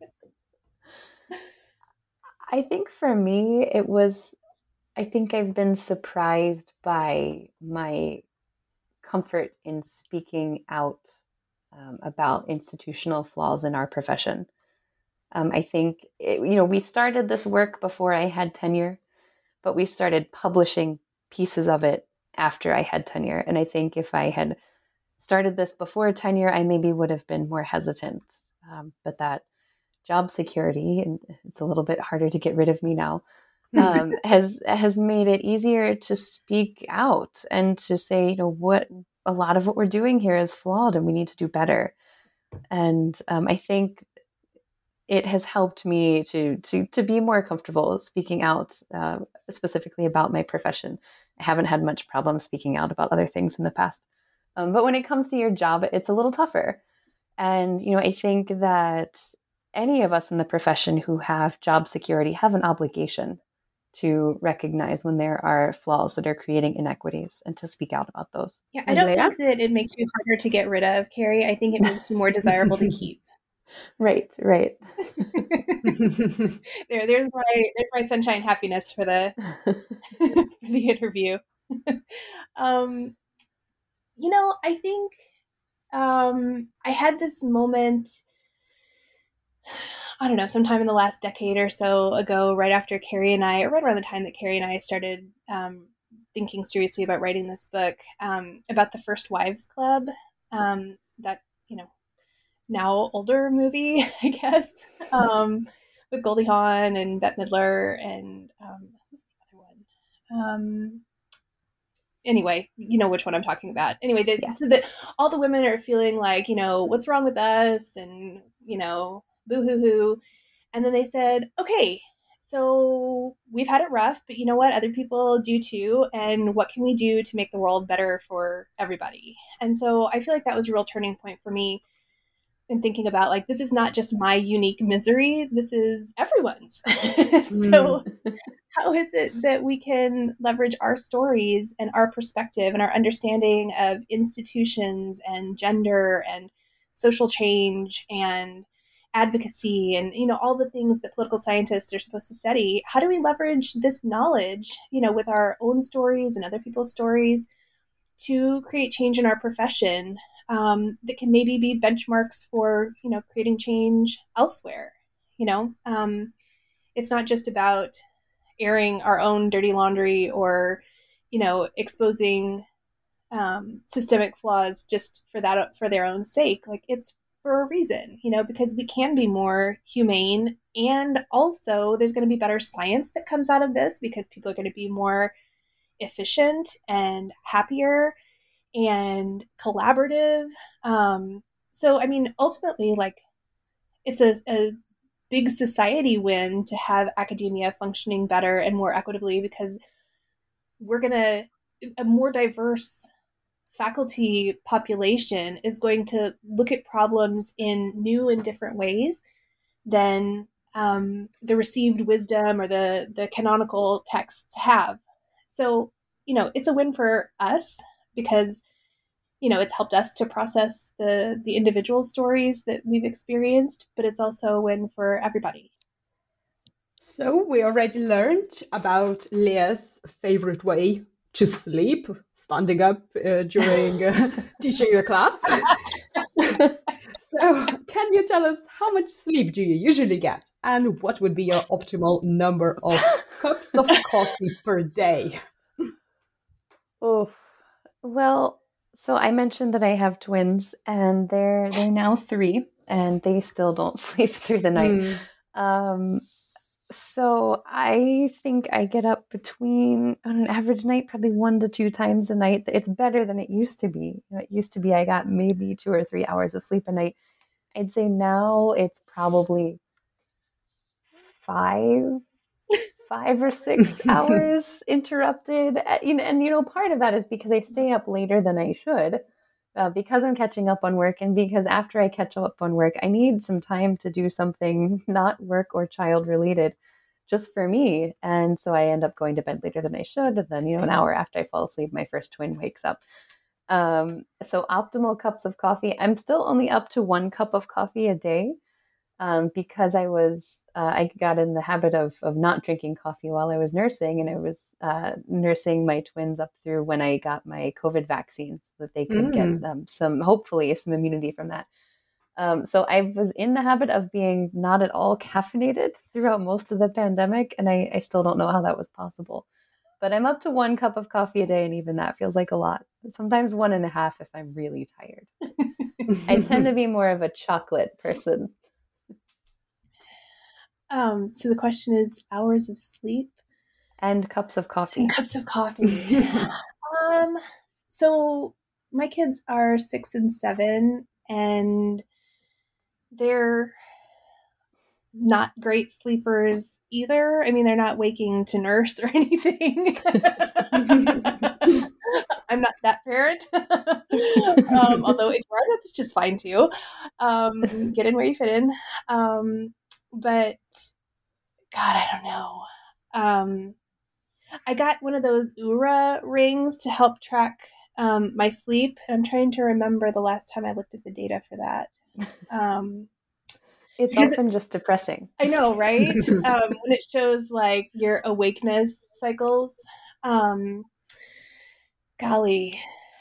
I think for me, it was, I think I've been surprised by my comfort in speaking out um, about institutional flaws in our profession. Um, I think, it, you know, we started this work before I had tenure, but we started publishing pieces of it after I had tenure. And I think if I had started this before tenure, I maybe would have been more hesitant. Um, but that job security, and it's a little bit harder to get rid of me now, um, has has made it easier to speak out and to say, you know, what a lot of what we're doing here is flawed and we need to do better. And um, I think it has helped me to to to be more comfortable speaking out uh, specifically about my profession. I haven't had much problem speaking out about other things in the past. Um, but when it comes to your job, it's a little tougher. And, you know, I think that any of us in the profession who have job security have an obligation to recognize when there are flaws that are creating inequities and to speak out about those. Yeah, I don't think that it makes you harder to get rid of, Carrie. I think it makes you more desirable to keep. Right, right. there, there's my there's my sunshine happiness for the for the interview. um, you know, I think um, I had this moment, I don't know, sometime in the last decade or so ago, right after Carrie and I, or right around the time that Carrie and I started um, thinking seriously about writing this book, um, about the First Wives Club, um, that, you know, now older movie, I guess, um, with Goldie Hawn and Bette Midler and um, who's the other one? Um, anyway, you know which one I'm talking about. Anyway, they, yeah. So that all the women are feeling like, you know, what's wrong with us, and, you know, boo-hoo-hoo. And then they said, okay, so we've had it rough, but you know what? Other people do too. And what can we do to make the world better for everybody? And so I feel like that was a real turning point for me in thinking about, like, this is not just my unique misery. This is everyone's. So how is it that we can leverage our stories and our perspective and our understanding of institutions and gender and social change and advocacy and, you know, all the things that political scientists are supposed to study? How do we leverage this knowledge, you know, with our own stories and other people's stories to create change in our profession um, that can maybe be benchmarks for, you know, creating change elsewhere? You know, um, it's not just about airing our own dirty laundry or, you know, exposing um, systemic flaws just for that, for their own sake. Like, it's for a reason, you know, because we can be more humane, and also there's going to be better science that comes out of this because people are going to be more efficient and happier and collaborative. Um, so, I mean, ultimately, like, it's a, a big society win to have academia functioning better and more equitably, because we're going to, a more diverse faculty population is going to look at problems in new and different ways than um, the received wisdom or the, the canonical texts have. So, you know, it's a win for us because, you know, it's helped us to process the, the individual stories that we've experienced, but it's also a win for everybody. So we already learned about Leah's favorite way to sleep, standing up uh, during uh, teaching the class. So can you tell us how much sleep do you usually get, and what would be your optimal number of cups of coffee per day? Oh, well, so I mentioned that I have twins, and they're they're now three, and they still don't sleep through the night. Mm. Um, so I think I get up between, on an average night, probably one to two times a night. It's better than it used to be. You know, it used to be I got maybe two or three hours of sleep a night. I'd say now it's probably five, five or six hours interrupted. Uh, you know, and you know, part of that is because I stay up later than I should, uh, because I'm catching up on work, and because after I catch up on work, I need some time to do something not work or child related, just for me. And so I end up going to bed later than I should, and then you know, an hour after I fall asleep, my first twin wakes up. Um, so optimal cups of coffee. I'm still only up to one cup of coffee a day. Um, because I was, uh, I got in the habit of of not drinking coffee while I was nursing, and I was uh, nursing my twins up through when I got my COVID vaccine, so that they could Mm. get um, some, hopefully, some immunity from that. Um, so I was in the habit of being not at all caffeinated throughout most of the pandemic, and I, I still don't know how that was possible. But I'm up to one cup of coffee a day, and even that feels like a lot. Sometimes one and a half if I'm really tired. I tend to be more of a chocolate person. Um, so the question is hours of sleep And cups of coffee. and cups of coffee. um, so my kids are six and seven, and they're not great sleepers either. I mean, they're not waking to nurse or anything. I'm not that parent. um, although if you are, that's just fine too. Um, get in where you fit in. Um, but God, I don't know. Um, I got one of those Oura rings to help track um, my sleep. I'm trying to remember the last time I looked at the data for that. Um, It's because often just depressing. I know, right? um, when it shows like your awakeness cycles. Um, golly.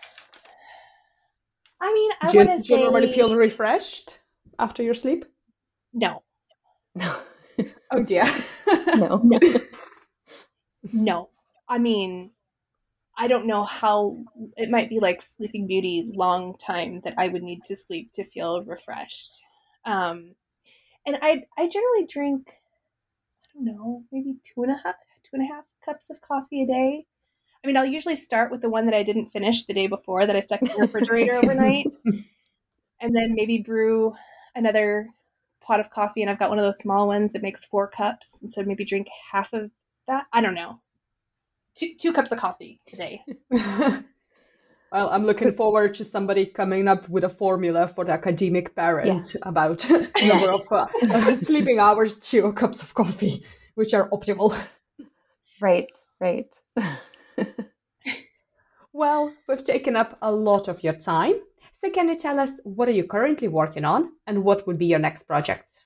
I mean, I Do you, want to do you say normally feel refreshed after your sleep? no, No. Oh dear. No. no, no. I mean, I don't know how it might be like Sleeping Beauty long time that I would need to sleep to feel refreshed. Um, and I I generally drink, I don't know, maybe two and a half two and a half cups of coffee a day. I mean, I'll usually start with the one that I didn't finish the day before that I stuck in the refrigerator overnight, and then maybe brew another pot of coffee. And I've got one of those small ones that makes four cups, and so maybe drink half of that. I don't know. Two two cups of coffee a day. Well, I'm looking forward to somebody coming up with a formula for the academic parent Yes. about number of uh, sleeping hours, two cups of coffee, which are optimal. Right, right. Well, we've taken up a lot of your time. So can you tell us what are you currently working on and what would be your next project?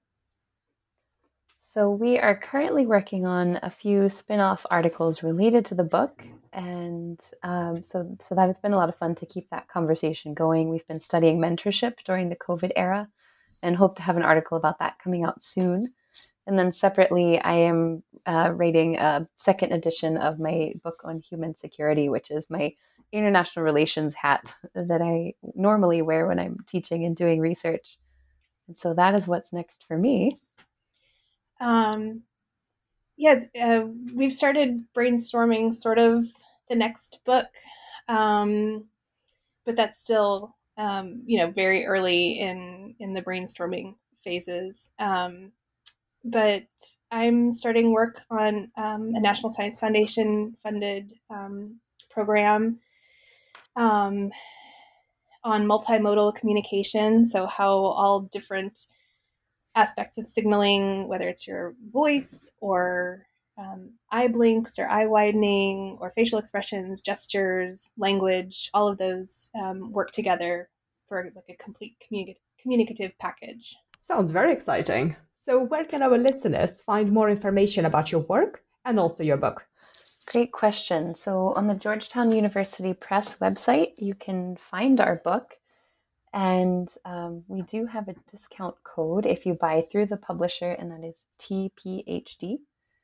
So we are currently working on a few spin-off articles related to the book. And um, so, so that has been a lot of fun to keep that conversation going. We've been studying mentorship during the COVID era and hope to have an article about that coming out soon. And then separately, I am uh, writing a second edition of my book on human security, which is my international relations hat that I normally wear when I'm teaching and doing research. And so that is what's next for me. Um, yeah, uh, we've started brainstorming sort of the next book, um, but that's still, um, you know, very early in, in the brainstorming phases. Um, but I'm starting work on um, a National Science Foundation funded um, program um, on multimodal communication. So how all different aspects of signaling, whether it's your voice or um, eye blinks or eye widening or facial expressions, gestures, language, all of those um, work together for like a complete communi- communicative package. Sounds very exciting. So where can our listeners find more information about your work and also your book? Great question. So on the Georgetown University Press website, you can find our book. And um, we do have a discount code if you buy through the publisher, and that is T P H D.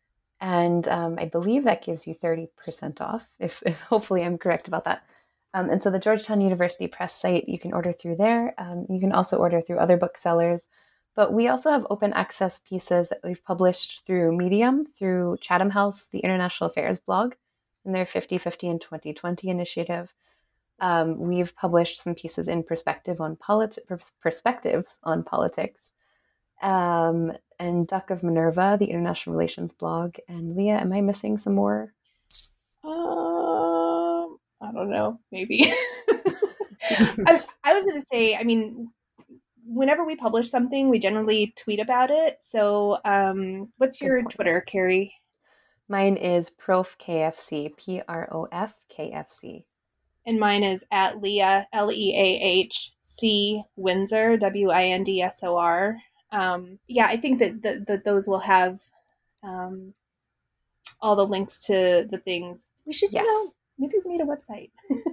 And um, I believe that gives you thirty percent off, if, if hopefully I'm correct about that. Um, and so the Georgetown University Press site, you can order through there. Um, you can also order through other booksellers. But we also have open access pieces that we've published through Medium, through Chatham House, the International Affairs blog, and their fifty fifty and twenty twenty initiative. Um, we've published some pieces in perspective on polit- perspectives on politics. Um, and Duck of Minerva, the International Relations blog. And Leah, am I missing some more? Um, I don't know, maybe. I, I was going to say, I mean, whenever we publish something, we generally tweet about it. So um, what's Good your point. Twitter, Carrie? Mine is Prof K F C, P R O F K F C. And mine is at Leah, L E A H C Windsor, W I N D S O R. Um, yeah, I think that, that, that those will have um, all the links to the things. We should, Yes. you know, maybe we need a website.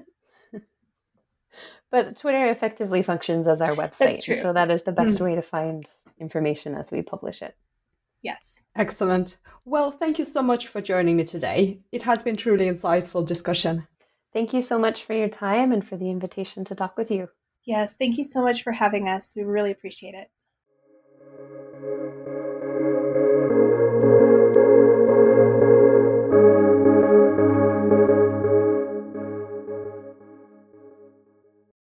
But Twitter effectively functions as our website. That's true. So that is the best Mm. way to find information as we publish it. Yes. Excellent. Well, thank you so much for joining me today. It has been truly insightful discussion. Thank you so much for your time and for the invitation to talk with you. Yes. Thank you so much for having us. We really appreciate it.